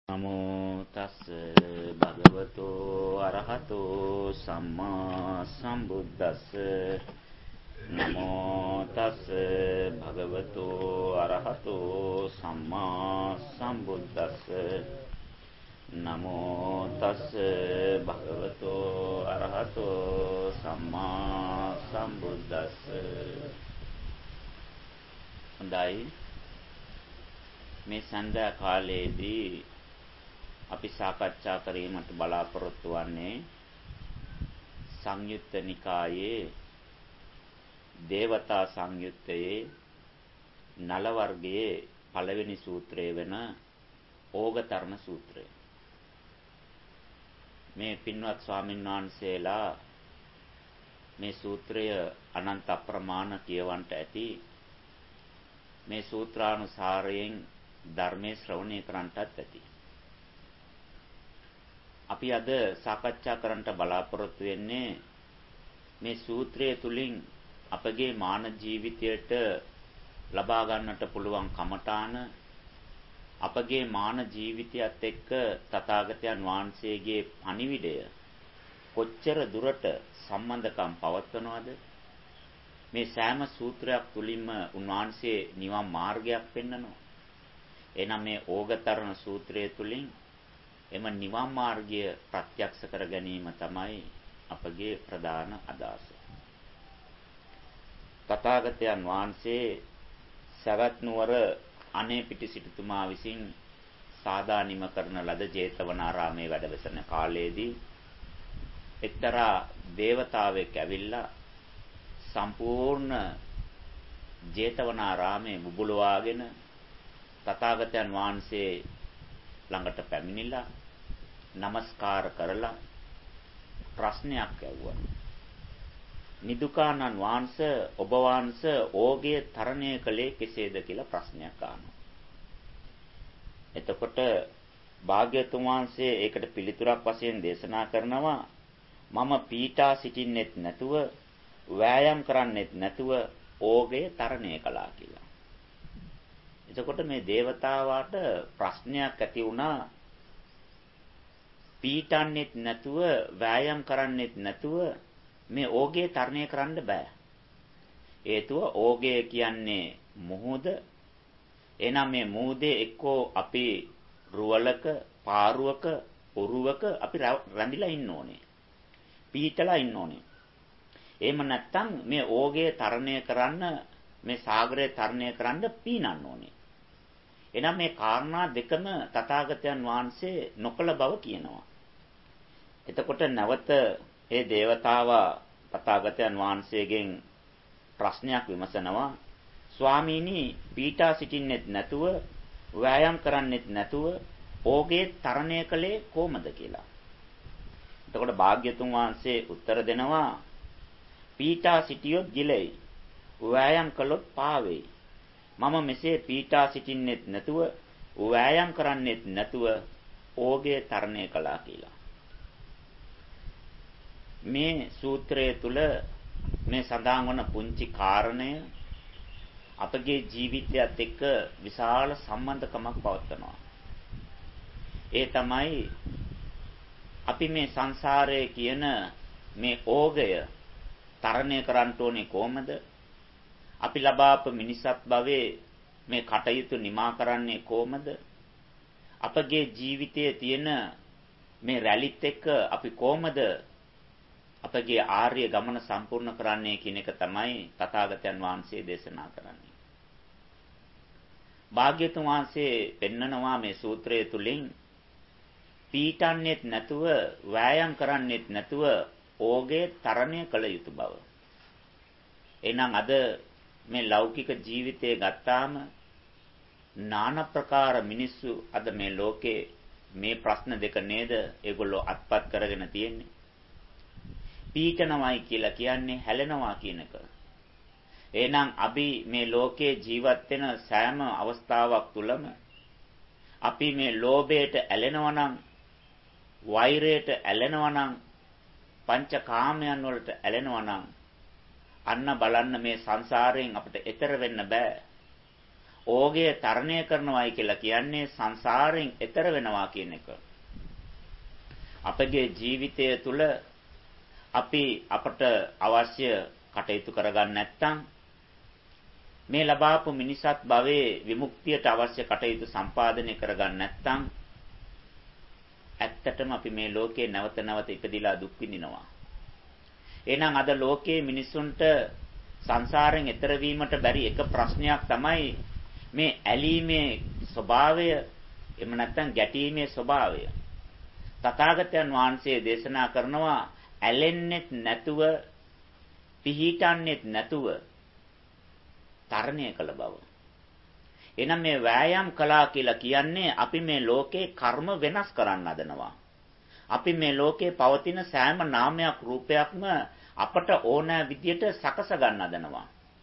නමෝ තස් භගවතෝ අරහතෝ සම්මා සම්බුද්දස්ස නමෝ තස් භගවතෝ අරහතෝ සම්මා සම්බුද්දස්ස නමෝ තස් භගවතෝ අරහතෝ සම්මා සම්බුද්දස්ස. හොඳයි, මේ සඳහා කාලයේදී අපි සාකච්ඡා කිරීමට බලාපොරොත්තු වන්නේ සංයුත්ත නිකායේ දේවතා සංයුත්තයේ නල වර්ගයේ පළවෙනි සූත්‍රය වෙන ඕගතරණ සූත්‍රය. මේ පින්වත් ස්වාමීන් වහන්සේලා මේ සූත්‍රය අනන්ත අප්‍රමාණ කියවන්ට ඇති. මේ සූත්‍රානුසාරයෙන් ධර්මයේ ශ්‍රවණය කරන්නටත් ඇති. අපි අද සාකච්ඡා කරන්නට බලාපොරොත්තු වෙන්නේ මේ සූත්‍රය තුලින් අපගේ මාන ජීවිතයට ලබා ගන්නට පුළුවන් කමඨාන, අපගේ මාන ජීවිතයත් එක්ක තථාගතයන් වහන්සේගේ පණිවිඩය කොච්චර දුරට සම්බන්ධකම් පවත්වනවද? මේ සෑම සූත්‍රයක් තුලින්ම උන්වහන්සේ නිවන් මාර්ගයක් පෙන්වනවා. එනම් මේ ඕගතරණ සූත්‍රය තුලින් එම නිවන් මාර්ගය ප්‍රත්‍යක්ෂ කර ගැනීම තමයි අපගේ ප්‍රධාන අදහස. තථාගතයන් වහන්සේ සවැත් නුවර අනේපිටි සිටුතුමා විසින් සාදානිම කරන ලද ජේතවනාරාමයේ වැඩවසන කාලයේදී එක්තරා දේවතාවෙක් ඇවිල්ලා සම්පූර්ණ ජේතවනාරාමයේ බුබුලවාගෙන තථාගතයන් වහන්සේ ළඟට පැමිණිලා নমස්කාර කරලා ප්‍රශ්නයක් ඇහුවා. නිදුකානන් වහන්සේ ඔබ වහන්සේ ඕගේ තරණය කළේ කෙසේද කියලා ප්‍රශ්නයක් අහනවා. එතකොට භාග්‍යතුන් වහන්සේ ඒකට පිළිතුරක් වශයෙන් දේශනා කරනවා, මම පීඨා සිටින්නෙත් නැතුව වෑයම් කරන්නෙත් නැතුව ඕගේ තරණය කළා කියලා. එතකොට මේ දේවතාවාට ප්‍රශ්නයක් ඇති වුණා. පීඨන්නෙත් නැතුව වෑයම් කරන්නෙත් නැතුව මේ ඕගේ තරණය කරන්න බෑ. හේතුව ඕගේ කියන්නේ මුහුද. එහෙනම් මේ මුහුදේ එක්කෝ අපි රුවලක, පාරුවක, ඔරුවක අපි රැඳිලා ඉන්න ඕනේ. පීඨලා ඉන්න ඕනේ. එහෙම නැත්නම් මේ ඕගේ තරණය කරන්න, මේ සාගරය තරණය කරන්න පීනන්න ඕනේ. එහෙනම් මේ කාරණා දෙකම තථාගතයන් වහන්සේ නොකළ බව කියනවා. එතකොට නැවත ඒ දේවතාවා තථාගතයන් වහන්සේගෙන් ප්‍රශ්නයක් විමසනවා. ස්වාමීනි, පීඨා සිටින්නෙත් නැතුව වෑයම් කරන්නෙත් නැතුව ඕගේ තරණය කළේ කොහොමද කියලා. එතකොට භාග්‍යතුන් වහන්සේ උත්තර දෙනවා, පීඨා සිටියොත් ගිලෙයි, වෑයම් කළොත් පාවෙයි. මම මෙසේ පීඨා සිටින්නෙත් නැතුව වෑයම් කරන්නෙත් නැතුව ඕගේ තරණය කළා කියලා. මේ සූත්‍රය තුල මේ සඳහන් වන පුංචි කාරණය අපගේ ජීවිතයත් එක්ක විශාල සම්බන්ධකමක් පවත්වනවා. ඒ තමයි අපි මේ සංසාරයේ කියන මේ ඕගය තරණය කරන්න ඕනේ කොහමද? අපි ලබාපු මිනිසත් භවයේ මේ කටයුතු නිමා කරන්නේ කොහමද? අපගේ ජීවිතයේ තියෙන මේ රැලිත් එක්ක අපි කොහමද අපගේ ආර්ය ගමන සම්පූර්ණ කරන්නේ කියන එක තමයි තථාගතයන් වහන්සේ දේශනා කරන්නේ. භාග්‍යතුන් වහන්සේ පෙන්නනවා මේ සූත්‍රය තුලින් පීඨන්නේත් නැතුව වෑයම් කරන්නේත් නැතුව ඕගේ තරණය කළ යුතු බව. එහෙනම් අද මේ ලෞකික ජීවිතය ගත්තාම নানা ප්‍රකාර මිනිස්සු අද මේ ලෝකේ මේ ප්‍රශ්න දෙක නේද ඒගොල්ලෝ අත්පත් කරගෙන තියෙන්නේ. පීඨනවයි කියලා කියන්නේ හැලෙනවා කියන එක. එහෙනම් අපි මේ ලෝකේ ජීවත් වෙන සෑම අවස්ථාවක් තුලම අපි මේ ලෝභයට ඇලෙනවා නම්, වෛරයට ඇලෙනවා නම්, පංචකාමයන් වලට ඇලෙනවා නම් අන්න බලන්න මේ සංසාරයෙන් අපිට එතර වෙන්න බෑ. ඕගය තරණය කරනවායි කියලා කියන්නේ සංසාරයෙන් එතර වෙනවා කියන එක. අපගේ ජීවිතය තුළ අපි අපට අවශ්‍ය කටයුතු කරගන්න නැත්නම් මේ ලබාපු මිනිසත් භවයේ විමුක්තියට අවශ්‍ය කටයුතු සම්පාදනය කරගන්න නැත්නම් ඇත්තටම අපි මේ ලෝකේ නැවත නැවත ඉපදිලා දුක් විඳිනවා. එහෙනම් අද ලෝකයේ මිනිසුන්ට සංසාරයෙන් එතර වීමට බැරි එක ප්‍රශ්නයක් තමයි මේ ඇලීමේ ස්වභාවය, එහෙම නැත්නම් ගැටීමේ ස්වභාවය. තථාගතයන් වහන්සේ දේශනා කරනවා ඇලෙන්නෙත් නැතුව, පිහිටන්නෙත් නැතුව තරණය කළ බව. එහෙනම් මේ වෑයම් කළා කියලා කියන්නේ අපි මේ ලෝකේ කර්ම වෙනස් කරන්න හදනවා. අපි මේ ලෝකේ පවතින සෑම නාමයක් රූපයක්ම අපට ඕනෑ විදියට සකස ගන්න හදනවා.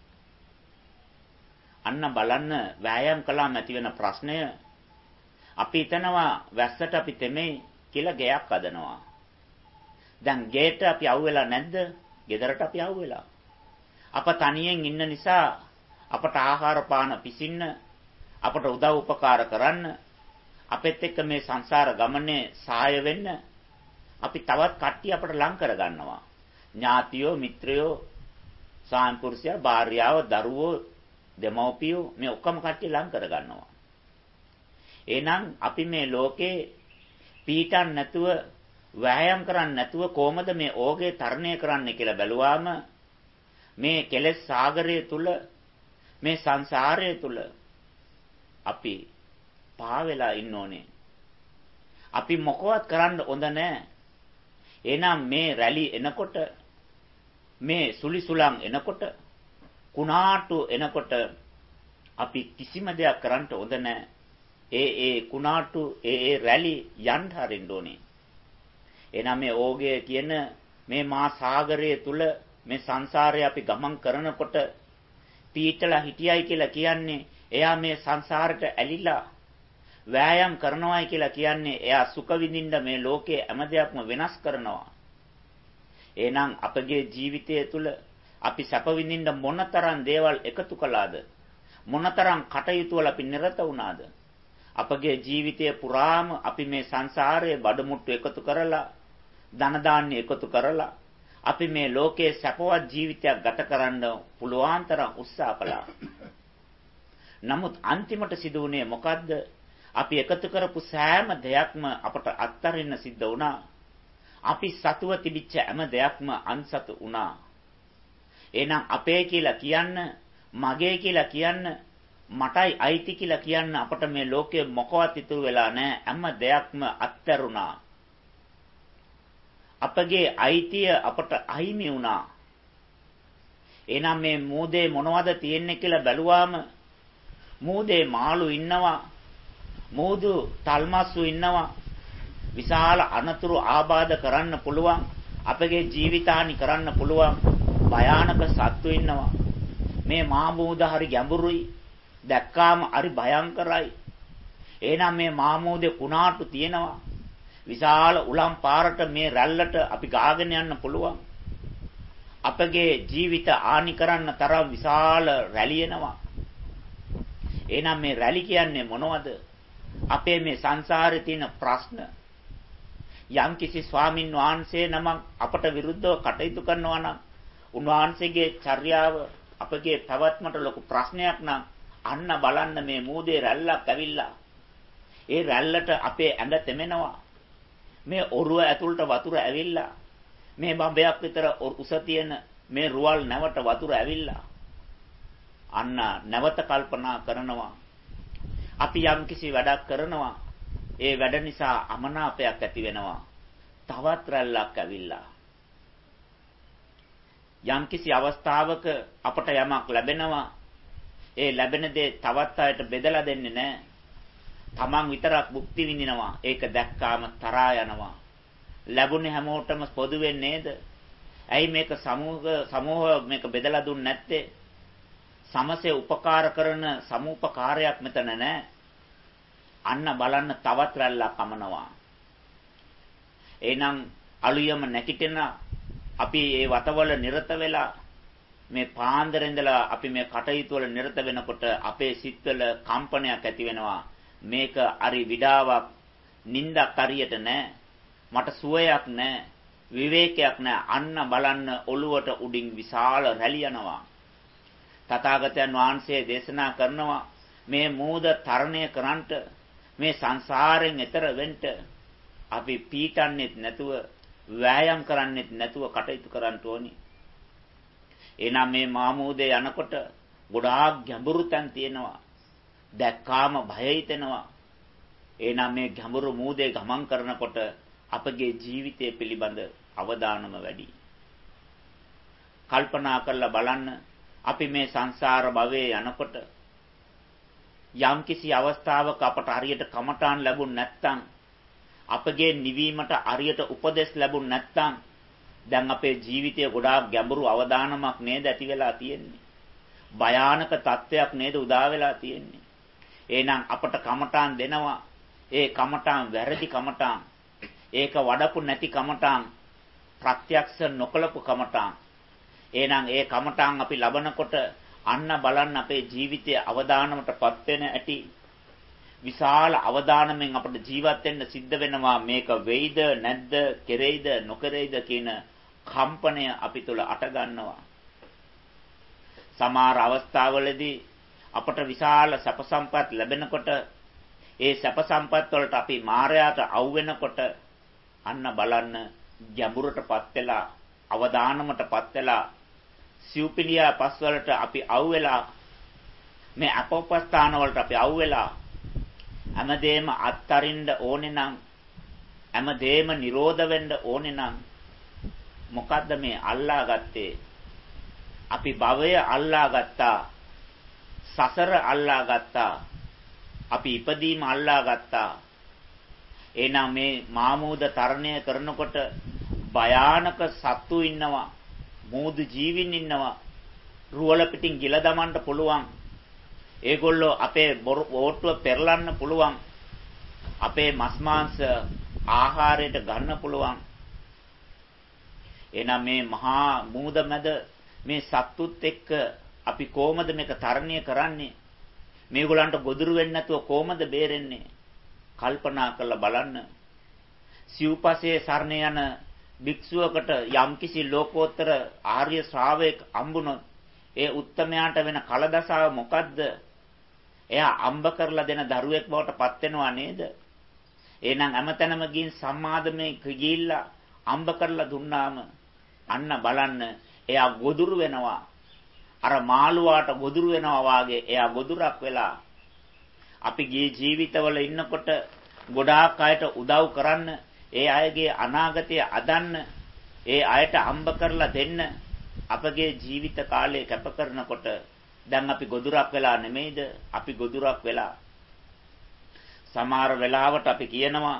අන්න බලන්න වෑයම් කළාම ඇති වෙන ප්‍රශ්නය අපි හිතනවා වැස්සට අපි තෙමේ කියලා ගෙයක් හදනවා. දැන් ගෙයට අපි අවුවෙලා නැද්ද? ගෙදරට අපි අවුවෙලා. අප තනියෙන් ඉන්න නිසා අපට ආහාර පාන පිසින්න, අපට උදව් උපකාර කරන්න, අපෙත් එක්ක මේ සංසාර ගමනේ සහාය වෙන්න අපි තවත් කට්ටිය අපට ලං කර ගන්නවා. ඥාතියෝ, මිත්‍රයෝ, සාම්පුරුෂයා, භාර්යාව, දරුවෝ, දෙමව්පියෝ මේ ඔක්කොම කට්ටිය ලං කර ගන්නවා. එහෙනම් අපි මේ ලෝකේ පීඩන් නැතුව, වෑයම් කරන්නේ නැතුව කොහොමද මේ ඕගේ තරණය කරන්න කියලා බැලුවාම මේ කෙලෙස් සාගරය තුල, මේ සංසාරය තුල අපි පාවෙලා ඉන්න ඕනේ. අපි මොකවත් කරන්න හොඳ නැහැ. එහෙනම් මේ රැලි එනකොට, මේ සුලිසුලන් එනකොට, කුණාටු එනකොට අපි කිසිම දෙයක් කරන්න හොඳ නැහැ. ඒ කුණාටු, ඒ රැලි යන්න හරින්න ඕනේ. එහෙනම් මේ ඕගය කියන මේ මහා සාගරය තුල මේ සංසාරේ අපි ගමන් කරනකොට පීටලා හිටියයි කියලා කියන්නේ එයා මේ සංසාරට ඇලිලා වෑයම් කරනවායි කියලා කියන්නේ එයා සුඛ විඳින්න මේ ලෝකයේ හැම දෙයක්ම වෙනස් කරනවා. එහෙනම් අපගේ ජීවිතය තුළ අපි සැප විඳින්න මොනතරම් දේවල් එකතු කළාද? මොනතරම් කටයුතු වල අපි නිරත වුණාද? අපගේ ජීවිතය පුරාම අපි මේ සංසාරයේ බඩමුට්ටු එකතු කරලා, ධන දාන්‍ය එකතු කරලා අපි මේ ලෝකයේ සැපවත් ජීවිතයක් ගත කරන්න පුළුවන් තරම් උත්සාහ කළා. නමුත් අන්තිමට සිදු වුණේ මොකද්ද? අපි එකතු කරපු සෑම දෙයක්ම අපට අත්හරින්න සිද්ධ වුණා. අපි සතුව තිබිච්ච හැම දෙයක්ම අන්සතු වුණා. එහෙනම් අපේ කියලා කියන්න, මගේ කියලා කියන්න, මටයි අයිති කියලා කියන්න අපට මේ ලෝකයේ මොකවත් ඉතුරු වෙලා නැහැ. හැම දෙයක්ම අත්හැරුණා. අපගේ අයිතිය අපට අහිමි වුණා. එහෙනම් මේ මූදේ මොනවද තියෙන්නේ කියලා බැලුවාම මූදේ මාළු ඉන්නවා, මූදු තල්මස්සු ඉන්නවා, විශාල අනතුරු ආබාධ කරන්න පුළුවන්, අපගේ ජීවිතානි කරන්න පුළුවන් භයානක සත්තු ඉන්නවා. මේ මා මූද හරි ගැඹුරුයි, දැක්කාම හරි භයංකරයි. එහෙනම් මේ මා මූදේ කුණාටු තියෙනවා. විශාල උලම් පාරට මේ රැල්ලට අපි ගාගෙන යන්න පුළුවන්. අපගේ ජීවිත ආනි කරන්න තරම් විශාල රැලි එනවා. එහෙනම් මේ රැලි කියන්නේ මොනවද? අපේ මේ සංසාරේ තියෙන ප්‍රශ්න. යම්කිසි ස්වාමින් වහන්සේ නමක් අපට විරුද්ධව කටයුතු කරනවා නම් උන්වහන්සේගේ චර්යාව අපගේ පැවැත්මට ලොකු ප්‍රශ්නයක් නම් අන්න බලන්න මේ මූදේ රැල්ලක් ඇවිල්ලා ඒ රැල්ලට අපේ ඇඟ තෙමෙනවා. මේ ඔරුව ඇතුළට වතුර ඇවිල්ලා මේ බඹයක් විතර උස තියෙන මේ රුවල් නැවට වතුර ඇවිල්ලා අන්න නැවත කල්පනා කරනවා. අපි යම්කිසි වැඩක් කරනවා. ඒ වැඩ නිසා අමනාපයක් ඇති වෙනවා. තවත් රැල්ලක් ඇවිල්ලා යම්කිසි අවස්ථාවක අපට යමක් ලැබෙනවා. ඒ ලැබෙන දේ තවත් අයට බෙදලා දෙන්නේ නැහැ. තමන් විතරක් භුක්ති විඳිනවා. ඒක දැක්කාම තරහා යනවා. ලැබුණේ හැමෝටම පොදුවෙන් නේද? ඇයි මේක සමූහ මේක බෙදලා දුන්නේ නැත්තේ? සමසේ උපකාර කරන සමූපකාරයක් මෙතන නැහැ. අන්න බලන්න තවත් රැල්ලක් අමනවා. එහෙනම් අලුයම නැකිටෙන අපි මේ වතවල නිරත වෙලා මේ පාන්දර ඉඳලා අපි මේ කටයුතු වල නිරත වෙනකොට අපේ සිත්වල කම්පනයක් ඇති වෙනවා. මේක අරි විඩාවක්, නිින්දක් හරියට නැහැ. මට සුවයක් නැහැ. විවේකයක් නැහැ. අන්න බලන්න ඔළුවට උඩින් විශාල රැලි යනවා. තථාගතයන් වහන්සේ දේශනා කරනවා මේ මූද තරණය කරන්නට, මේ සංසාරයෙන් එතර වෙන්න අපි පීඩන්නේත් නැතුව, වෑයම් කරන්නේත් නැතුව කටයුතු කරන්න ඕනි. එනම් මේ මාමූදේ යනකොට ගොඩාක් ගැඹුරු තැන් තියෙනවා. දැක්කාම බය හිතෙනවා. එනම් මේ ගැඹුරු මූදේ ගමන් කරනකොට අපගේ ජීවිතය පිළිබඳ අවධානම වැඩි. කල්පනා කරලා බලන්න අපි මේ සංසාර භවයේ යනකොට යම්කිසි අවස්ථාවක අපට හරියට කමඨාන් ලැබුණ නැත්නම්, අපගේ නිවීමට හරියට උපදෙස් ලැබුණ නැත්නම්, දැන් අපේ ජීවිතය ගොඩාක් ගැඹුරු අවදානමක් නේද ඇති වෙලා තියෙන්නේ. භයානක තත්වයක් නේද උදා වෙලා තියෙන්නේ. එහෙනම් අපට කමඨාන් දෙනවා. ඒ කමඨාන් වැරදි කමඨාන්. ඒක වඩපු නැති කමඨාන්. ප්‍රත්‍යක්ෂ නොකලපු කමඨාන්. එහෙනම් ඒ කමඨාන් අපි ලබනකොට අන්න බලන්න අපේ ජීවිතයේ අවදානමටපත් වෙන ඇති. විශාල අවදානමෙන් අපිට ජීවත් වෙන්න සිද්ධ වෙනවා. මේක වෙයිද නැද්ද, කෙරෙයිද නොකරෙයිද කියන කම්පනය අපි තුල අට ගන්නවා. සමහර අවස්ථාවලදී අපට විශාල සැප සම්පත් ලැබෙනකොට ඒ සැප සම්පත් වලට අපි මායයට අවු වෙනකොට අන්න බලන්න ගැඹුරටපත් වෙලා, අවදානමටපත් වෙලා, සිව්පිලියා පස් වලට අපි අවු වෙලා, මේ අපෝපස්ථාන වලට අපි අවු වෙලා, හැමදේම අත්තරින්න ඕනේ නම්, හැමදේම නිරෝධ වෙන්න ඕනේ නම් මොකද්ද මේ අල්ලාගත්තේ? අපි භවය අල්ලාගත්තා, සසර අල්ලාගත්තා, අපි ඉපදීම අල්ලාගත්තා. එහෙනම් මේ මාමූද තරණය කරනකොට භයානක සත්තු ඉන්නවා, මූදු ජීවින් ඉන්නවා, රුවල පිටින් ගිල දමන්න පුළුවන්. ඒගොල්ලෝ අපේ බෝට්ටුව පෙරලන්න පුළුවන්. අපේ මස් මාංශ ආහාරයට ගන්න පුළුවන්. එහෙනම් මේ මහා මූද මැද මේ සත්තුත් එක්ක අපි කොහොමද මේක තරණය කරන්නේ? මේගොල්ලන්ට ගොදුරු වෙන්නේ නැතුව කොහොමද බේරෙන්නේ? කල්පනා කරලා බලන්න. සිව්පසේ සරණ යන භික්ෂුවකට යම්කිසි ලෝකෝත්තර ආර්ය ශ්‍රාවකෙක් හම්බුනොත් ඒ උත්තමයාට වෙන කලදසාව මොකද්ද? එයා අම්බ කරලා දෙන දරුවෙක් බවට පත් වෙනවා නේද? එහෙනම් හැමතැනම ගින් සම්මාදමේ ගිහිල්ලා අම්බ කරලා දුන්නාම අන්න බලන්න එයා ගොදුරු වෙනවා. අර මාළුවාට ගොදුරු වෙනවා වාගේ එයා ගොදුරක් වෙලා. අපි ජීවිතවල ඉන්නකොට ගොඩාක් අයට උදව් කරන්න, ඒ අයගේ අනාගතය අදන්න, ඒ අයට අම්බ කරලා දෙන්න අපගේ ජීවිත කාලය කැප කරනකොට දැන් අපි ගොදුරක් වෙලා නෙමෙයිද? අපි ගොදුරක් වෙලා. සමහර වෙලාවට අපි කියනවා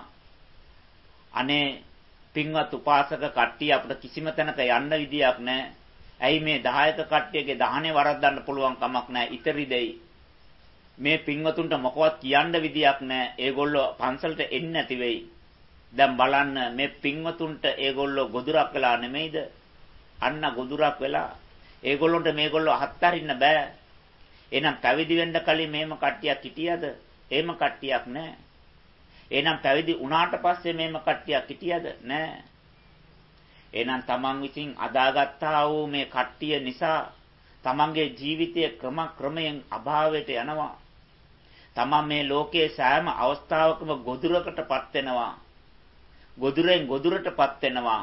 අනේ පින්වත් උපාසක කට්ටිය අපිට කිසිම තැනක යන්න විදියක් නැහැ. ඇයි මේ 10ක කට්ටියගේ දහනේ වරද්දන්න පුළුවන් කමක් නැහැ. ඉතරි දෙයි. මේ පින්වතුන්ට මොකවත් කියන්න විදියක් නැහැ. ඒගොල්ලෝ පන්සලට එන්නේ නැති වෙයි. දැන් බලන්න මේ පින්වතුන්ට ඒගොල්ලෝ ගොදුරක් වෙලා නෙමෙයිද? අන්න ගොදුරක් වෙලා. ඒගොල්ලොන්ට මේගොල්ලෝ අත්හරින්න බෑ. එහෙනම් පැවිදි වෙන්න කලින් මේම කට්ටියක් හිටියද? එහෙම කට්ටියක් නැහැ. එහෙනම් පැවිදි වුණාට පස්සේ මේම කට්ටියක් හිටියද? නැහැ. එහෙනම් තමන් විසින් අදාගත්තා වූ මේ කට්ටිය නිසා තමන්ගේ ජීවිතය ක්‍රමයෙන් අභාවයට යනවා. තමන් මේ ලෝකයේ සෑම අවස්ථාවකම ගොදුරකටපත් වෙනවා. ගොදුරෙන් ගොදුරටපත් වෙනවා.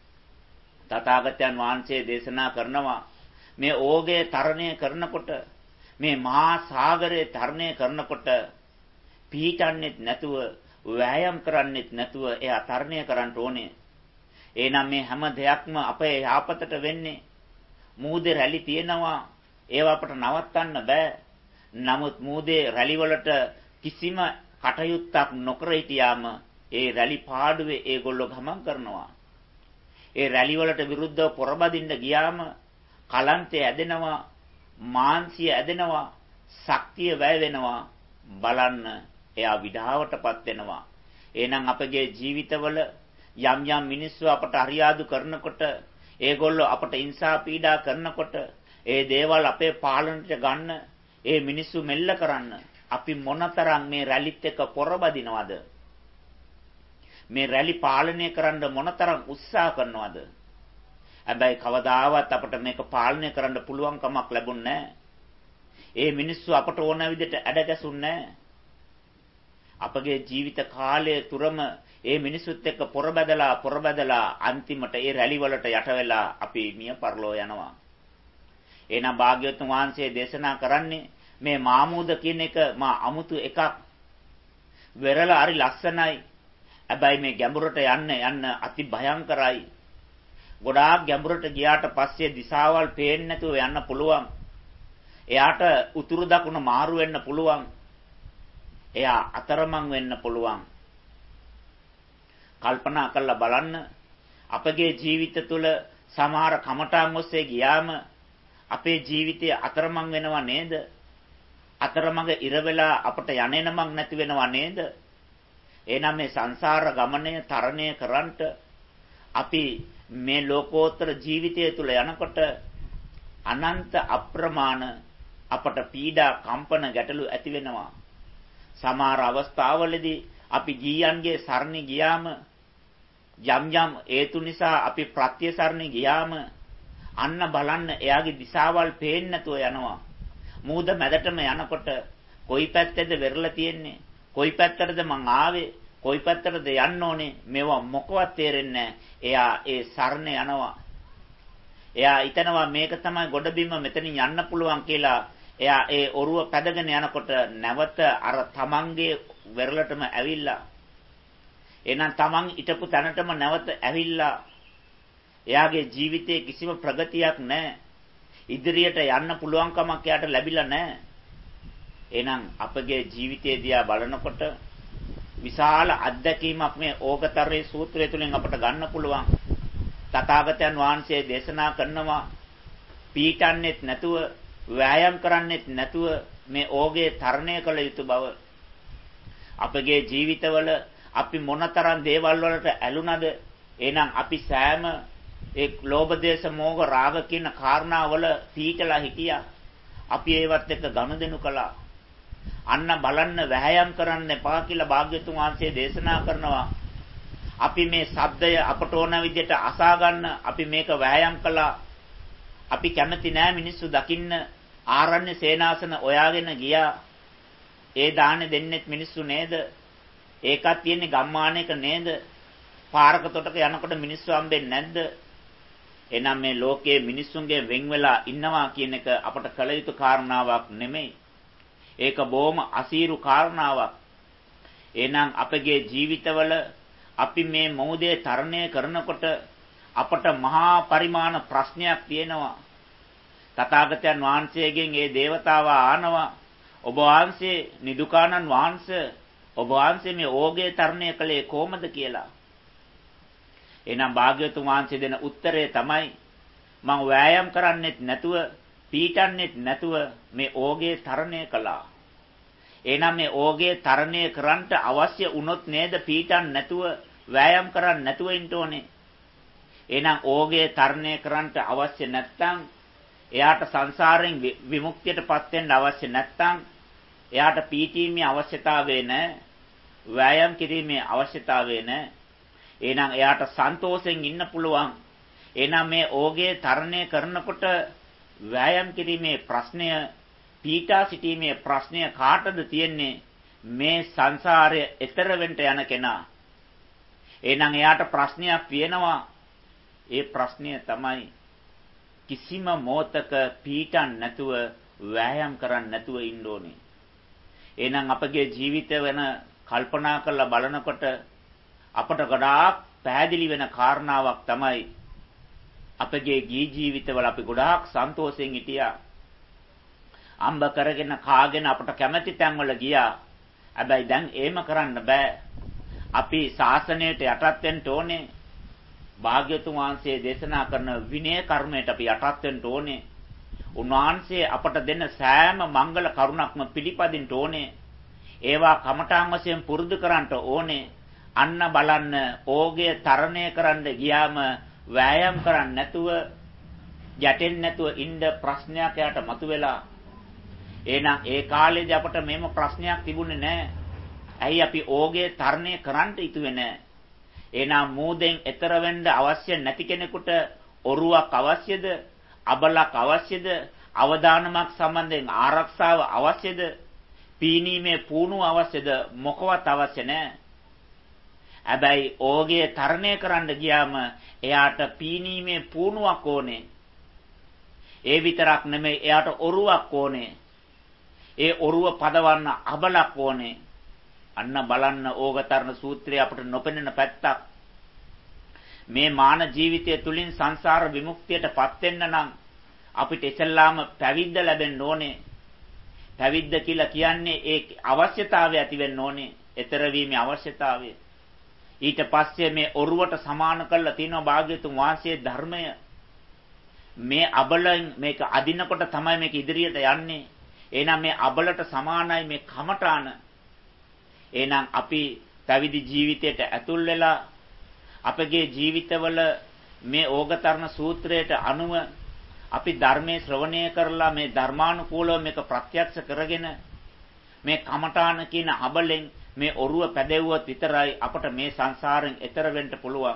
තථාගතයන් වහන්සේ දේශනා කරනවා මේ ඕගේ තරණය කරනකොට, මේ මහා සාගරයේ තරණය කරනකොට පීඩන්නේත් නැතුව, වෑයම් කරන්නේත් නැතුව එයා තරණය කරන්න ඕනේ. එහෙනම් මේ හැම දෙයක්ම අපේ යාපතට වෙන්නේ. මූදේ රැලි තියෙනවා. ඒව අපට නවත්තන්න බෑ. නමුත් මූදේ රැලි වලට කිසිම කටයුත්තක් නොකර හිටියාම ඒ රැලි පාඩුවේ ඒගොල්ලෝ ගමන් කරනවා. ඒ රැලි වලට විරුද්ධව පොරබදින්න ගියාම කලන්තය ඇදෙනවා, මාන්සිය ඇදෙනවා, ශක්තිය වැය වෙනවා. බලන්න එයා විඩාවටපත් වෙනවා. එහෙනම් අපගේ ජීවිතවල යම් යම් මිනිස්සු අපට අරියාදු කරනකොට, ඒගොල්ලෝ අපට හිංසා පීඩා කරනකොට, ඒ දේවල් අපේ පාලනයට ගන්න, ඒ මිනිස්සු මෙල්ල කරන්න අපි මොනතරම් මේ රැලිත් එක්ක පොරබදිනවද? මේ රැලි පාලනය කරන්න මොනතරම් උත්සාහ කරනවද? හැබැයි කවදාවත් අපට මේක පාලනය කරන්න පුළුවන් කමක් ලැබුණේ නැහැ. ඒ මිනිස්සු අපට ඕන විදිහට ඇඩගැසුන්නේ නැහැ. අපගේ ජීවිත කාලය තුරම ඒ මිනිසුත් එක්ක පොරබදලා අන්තිමට ඒ රැලි වලට යට වෙලා අපි මිය පරලෝ යනවා. එහෙනම් භාග්‍යවතුන් වහන්සේ දේශනා කරන්නේ මේ මාමූද කියන එක මා අමුතු එකක්. වෙරළ හරි ලස්සනයි. හැබැයි මේ ගැඹුරට යන්න අති භයංකරයි. ගොඩාක් ගැඹුරට ගියාට පස්සේ දිශාවල් පේන්නේ නැතුව යන්න පුළුවන්. එයාට උතුරු දකුණ මාරු වෙන්න පුළුවන්. එයා අතරමං වෙන්න පුළුවන්. කල්පනා කරලා බලන්න අපගේ ජීවිත තුළ සමහර කමඨාන් ඔස්සේ ගියාම අපේ ජීවිතය අතරමං වෙනව නේද? අතරමඟ ඉර වෙලා අපට යන්නේමක් නැති වෙනව නේද? එහෙනම් මේ සංසාර ගමනය තරණය කරන්නට අපි මේ ලෝකෝත්තර ජීවිතය තුළ යනකොට අනන්ත අප්‍රමාණ අපට පීඩා කම්පන ගැටලු ඇති වෙනවා. සමහර අවස්ථාවලදී අපි ගීයන්ගේ සරණ ගියාම යම් හේතු නිසා අපි ප්‍රත්‍ය සරණ ගියාම අන්න බලන්න එයාගේ දිශාවල් පේන්නේ නැතුව යනවා. මූද මැදටම යනකොට කොයි පැත්තේද වෙරළ තියෙන්නේ? කොයි පැත්තටද මං ආවේ? කොයි පැත්තටද යන්න ඕනේ? මේවා මොකවත් තේරෙන්නේ නැහැ. එයා ඒ සරණ යනවා. එයා හිතනවා මේක තමයි ගොඩබිම මෙතනින් යන්න පුළුවන් කියලා. එයා ඒ ඔරුව පැදගෙන යනකොට නැවත අර තමන්ගේ වෙරළටම ඇවිල්ලා. එහෙනම් තමන් හිටපු තැනටම නැවත ඇවිල්ලා. එයාගේ ජීවිතේ කිසිම ප්‍රගතියක් නැහැ. ඉදිරියට යන්න පුළුවන් කමක් එයාට ලැබිලා නැහැ. එහෙනම් අපගේ ජීවිතය දිහා බලනකොට විශාල අත්දැකීමක් මේ ඕගතරේ සූත්‍රය තුළින් අපට ගන්න පුළුවන්. තථාගතයන් වහන්සේ දේශනා කරනවා පීඩන්නේත් නැතුව වෑයම් කරන්නේත් නැතුව මේ ඕගේ තරණය කළ යුතු බව. අපගේ ජීවිතවල අපි මොනතරම් දේවල් වලට ඇලුනද? එහෙනම් අපි සෑම ඒ ලෝභ දේශ මොහ රාග කියන කාරණාවල පීඩලා හිටියා. අපි ඒවත් එක්ක ගනුදෙනු කළා. අන්න බලන්න වෑයම් කරන්න එපා කියලා භාග්‍යතුන් වහන්සේ දේශනා කරනවා. අපි මේ ශබ්දය අපට ඕන විදිහට අසා ගන්න අපි මේක වෑයම් කළා. අපි කැමති නෑ මිනිස්සු දකින්න ආරණ්‍ය සේනාසන ඔයාගෙන ගියා. ඒ දාහනේ දෙන්නෙත් මිනිස්සු නේද? ඒකත් තියෙන්නේ ගම්මානයක නේද? පාරක තොටක යනකොට මිනිස්සු හම්බෙන්නේ නැද්ද? එහෙනම් මේ ලෝකයේ මිනිස්සුන්ගේ වෙන් වෙලා ඉන්නවා කියන එක අපට කළ යුතු කාරණාවක් නෙමෙයි. ඒක බොහොම අසීරු කාරණාවක්. එහෙනම් අපගේ ජීවිතවල අපි මේ මොහොතේ තරණය කරනකොට අපට මහා පරිමාණ ප්‍රශ්නයක් තියෙනවා. තථාගතයන් වහන්සේගෙන් ඒ දේවතාවා ආනවා ඔබ වහන්සේ නිදුකානන් වහන්සේ ඔබ වහන්සේ මේ ඕගේ තරණය කළේ කොහොමද කියලා. එහෙනම් භාග්‍යවතුන් වහන්සේ දෙන උත්තරය තමයි මම වෑයම් කරන්නෙත් නැතුව පීඩන්නෙත් නැතුව මේ ඕගේ තරණය කළා. එහෙනම් මේ ඕගේ තරණය කරන්නට අවශ්‍ය වුණොත් නේද පීඩන් නැතුව වෑයම් කරන්න නැතුව ඉන්න ඕනේ. එහෙනම් ඕගේ තරණය කරන්නට අවශ්‍ය නැත්නම් එයාට සංසාරයෙන් විමුක්තියටපත් වෙන්න අවශ්‍ය නැත්නම් එයාට පීඨීමේ අවශ්‍යතාවය නැහැ. වෑයම් කිරීමේ අවශ්‍යතාවය නැහැ. එහෙනම් එයාට සන්තෝෂෙන් ඉන්න පුළුවන්. එහෙනම් මේ ඕගේ තරණය කරනකොට වෑයම් කිරීමේ ප්‍රශ්නය, පීඨා සිටීමේ ප්‍රශ්නය කාටද තියෙන්නේ? මේ සංසාරය එතර වෙන්න යන කෙනා. එහෙනම් එයාට ප්‍රශ්නයක් තියෙනවා. ඒ ප්‍රශ්නය තමයි කිසිම මොහතක පීඩන් නැතුව වෑයම් කරන්න නැතුව ඉන්න ඕනේ. එහෙනම් අපගේ ජීවිතය වෙන කල්පනා කරලා බලනකොට අපට ගොඩාක් පැහැදිලි වෙන කාරණාවක් තමයි අපගේ ගී ජීවිතවල අපි ගොඩාක් සන්තෝෂෙන් හිටියා. අම්බ කරගෙන කාගෙන අපට කැමැති තැන්වල ගියා. හැබැයි දැන් එහෙම කරන්න බෑ. අපි ශාසනයට යටත් වෙන්න ඕනේ. භාග්‍යතුන් වහන්සේ දේශනා කරන විනය කර්මයට අපි යටත් වෙන්න ඕනේ. උන්වහන්සේ අපට දෙන සෑම මංගල කරුණක්ම පිළිපදින්න ඕනේ. ඒවා කමඨාන් වශයෙන් පුරුදු කරන්න ඕනේ. අන්න බලන්න ඕගේ තරණය කරන්න ගියාම වෑයම් කරන්නේ නැතුව ගැටෙන්නේ නැතුව ඉන්න ප්‍රශ්නයක් යාට මතුවෙලා. එහෙනම් ඒ කාලේදී අපට මේම ප්‍රශ්නයක් තිබුණේ නැහැ. ඇයි අපි ඕගේ තරණය කරන්න ඉතුවේ නැහැ. එහෙනම් මූදෙන් එතර වෙන්න අවශ්‍ය නැති කෙනෙකුට ඔරුවක් අවශ්‍යද? අබලක් අවශ්‍යද? අවදානමක් සම්බන්ධයෙන් ආරක්ෂාව අවශ්‍යද? පීනීමේ පුණුව අවශ්‍යද? මොකවත් අවශ්‍ය නැහැ. හැබැයි ඕගේ තරණය කරන්න ගියාම එයාට පීනීමේ පුණුවක් ඕනේ. ඒ විතරක් නෙමෙයි එයාට ඔරුවක් ඕනේ. ඒ ඔරුව පදවන්න අබලක් ඕනේ. අන්න බලන්න ඕගතරණ සූත්‍රය අපට නොපෙනෙන පැත්තක්. මේ මාන ජීවිතය තුලින් සංසාර විමුක්තියටපත් වෙන්න නම් අපිට ඉස්සෙල්ලාම පැවිද්ද ලැබෙන්න ඕනේ. පැවිද්ද කියලා කියන්නේ ඒ අවශ්‍යතාවය ඇති වෙන්න ඕනේ. ඊතර වීමේ අවශ්‍යතාවය. ඊට පස්සේ මේ ඔරුවට සමාන කරලා තියෙනවා භාග්‍යතුන් වහන්සේ ධර්මය. මේ අබලෙන් මේක අදිනකොට තමයි මේක ඉදිරියට යන්නේ. එහෙනම් මේ අබලට සමානයි මේ කමඨාන. එහෙනම් අපි පැවිදි ජීවිතයට ඇතුල් වෙලා අපගේ ජීවිතවල මේ ඕගතරණ සූත්‍රයට අනුව අපි ධර්මයේ ශ්‍රවණය කරලා මේ ධර්මානුකූලව මේක ප්‍රත්‍යක්ෂ කරගෙන මේ කමඨාන කියන අබලෙන් මේ ඔරුව පැදෙව්වොත් විතරයි අපට මේ සංසාරයෙන් එතර වෙන්න පුළුවන්.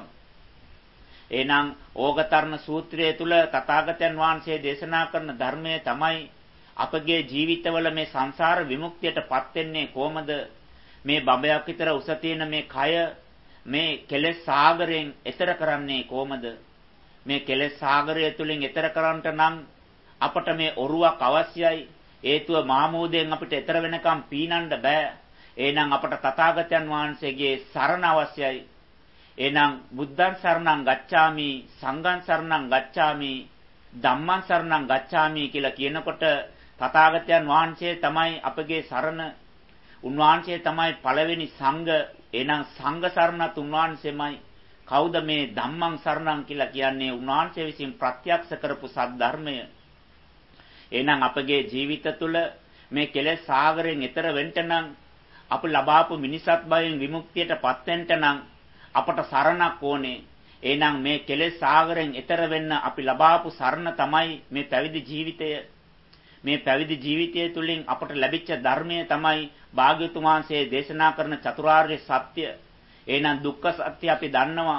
එහෙනම් ඕගතරණ සූත්‍රය තුල තථාගතයන් වහන්සේ දේශනා කරන ධර්මය තමයි අපගේ ජීවිතවල මේ සංසාර විමුක්තියටපත් වෙන්නේ කොහොමද? මේ බඹයක් විතර උස තියෙන මේ කය මේ කෙලෙස් සාගරයෙන් එතර කරන්නේ කොහොමද? මේ කෙලෙස් සාගරය තුලින් එතර කරන්නට නම් අපට මේ ඔරුවක් අවශ්‍යයි. හේතුව මාමෝදයෙන් අපිට එතර වෙනකම් පීනන්න බෑ. එහෙනම් අපට තථාගතයන් වහන්සේගේ සරණ අවශ්‍යයි. එහෙනම් බුද්ධං සරණං ගච්ඡාමි, සංඝං සරණං ගච්ඡාමි, ධම්මං සරණං ගච්ඡාමි කියලා කියනකොට තථාගතයන් වහන්සේ තමයි අපගේ සරණ. උන්වහන්සේ තමයි පළවෙනි සංඝ. එහෙනම් සංඝ සරණත් උන්වහන්සේමයි. කවුද මේ ධම්මං සරණං කියලා කියන්නේ? උන්වහන්සේ විසින් ප්‍රත්‍යක්ෂ කරපු සද්ධර්මය. එහෙනම් අපගේ ජීවිත තුළ මේ කෙලෙස් සාගරයෙන් එතර වෙන්න නම් අපි ලබාපු මිනිසත් භවයෙන් විමුක්තියටපත් වෙන්න නම් අපට සරණක් ඕනේ. එහෙනම් මේ කෙලෙස් සාගරයෙන් එතර වෙන්න අපි ලබාපු සරණ තමයි මේ පැවිදි ජීවිතය. මේ පැවිදි ජීවිතය තුළින් අපට ලැබිච්ච ධර්මය තමයි භාග්‍යවතුන් වහන්සේ දේශනා කරන චතුරාර්ය සත්‍ය. එහෙනම් දුක්ඛ සත්‍ය අපි දන්නවා.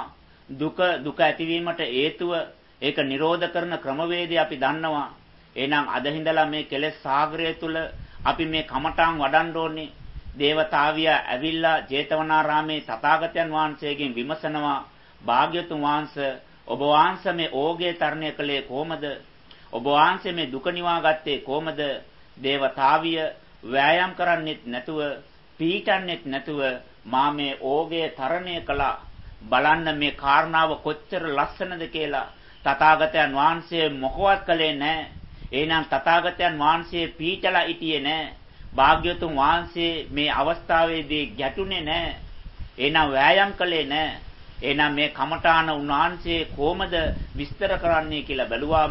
දුක ඇතිවීමට හේතුව ඒක නිරෝධ කරන ක්‍රමවේදය අපි දන්නවා. එහෙනම් අද හිඳලා මේ කෙලෙස් සාගරය තුල අපි මේ කමඨාන් වඩන්න ඕනේ. දේවතාවිය ඇවිල්ලා ජේතවනාරාමේ තථාගතයන් වහන්සේගෙන් විමසනවා, භාග්‍යවතුන් වහන්සේ ඔබ වහන්සේ මේ ඕගේ තරණය කළේ කොහොමද? ඔබ වහන්සේ මේ දුක නිවා ගත්තේ කොහොමද? දේවතාවිය වෑයම් කරන්නෙත් නැතුව, පීඩන්නෙත් නැතුව මා මේ ඕගේ තරණය කළා. බලන්න මේ කාරණාව කොච්චර ලස්සනද කියලා. තථාගතයන් වහන්සේ මොකවත් කළේ නැහැ. එහෙනම් තථාගතයන් වහන්සේ පීඩලා හිටියේ නැහැ. භාග්‍යවතුන් වහන්සේ මේ අවස්ථාවේදී ගැටුනේ නැහැ. එහෙනම් වෑයම් කළේ නැහැ. එහෙනම් මේ කමඨාන උන්වහන්සේ කොහොමද විස්තර කරන්නේ කියලා බැලුවාම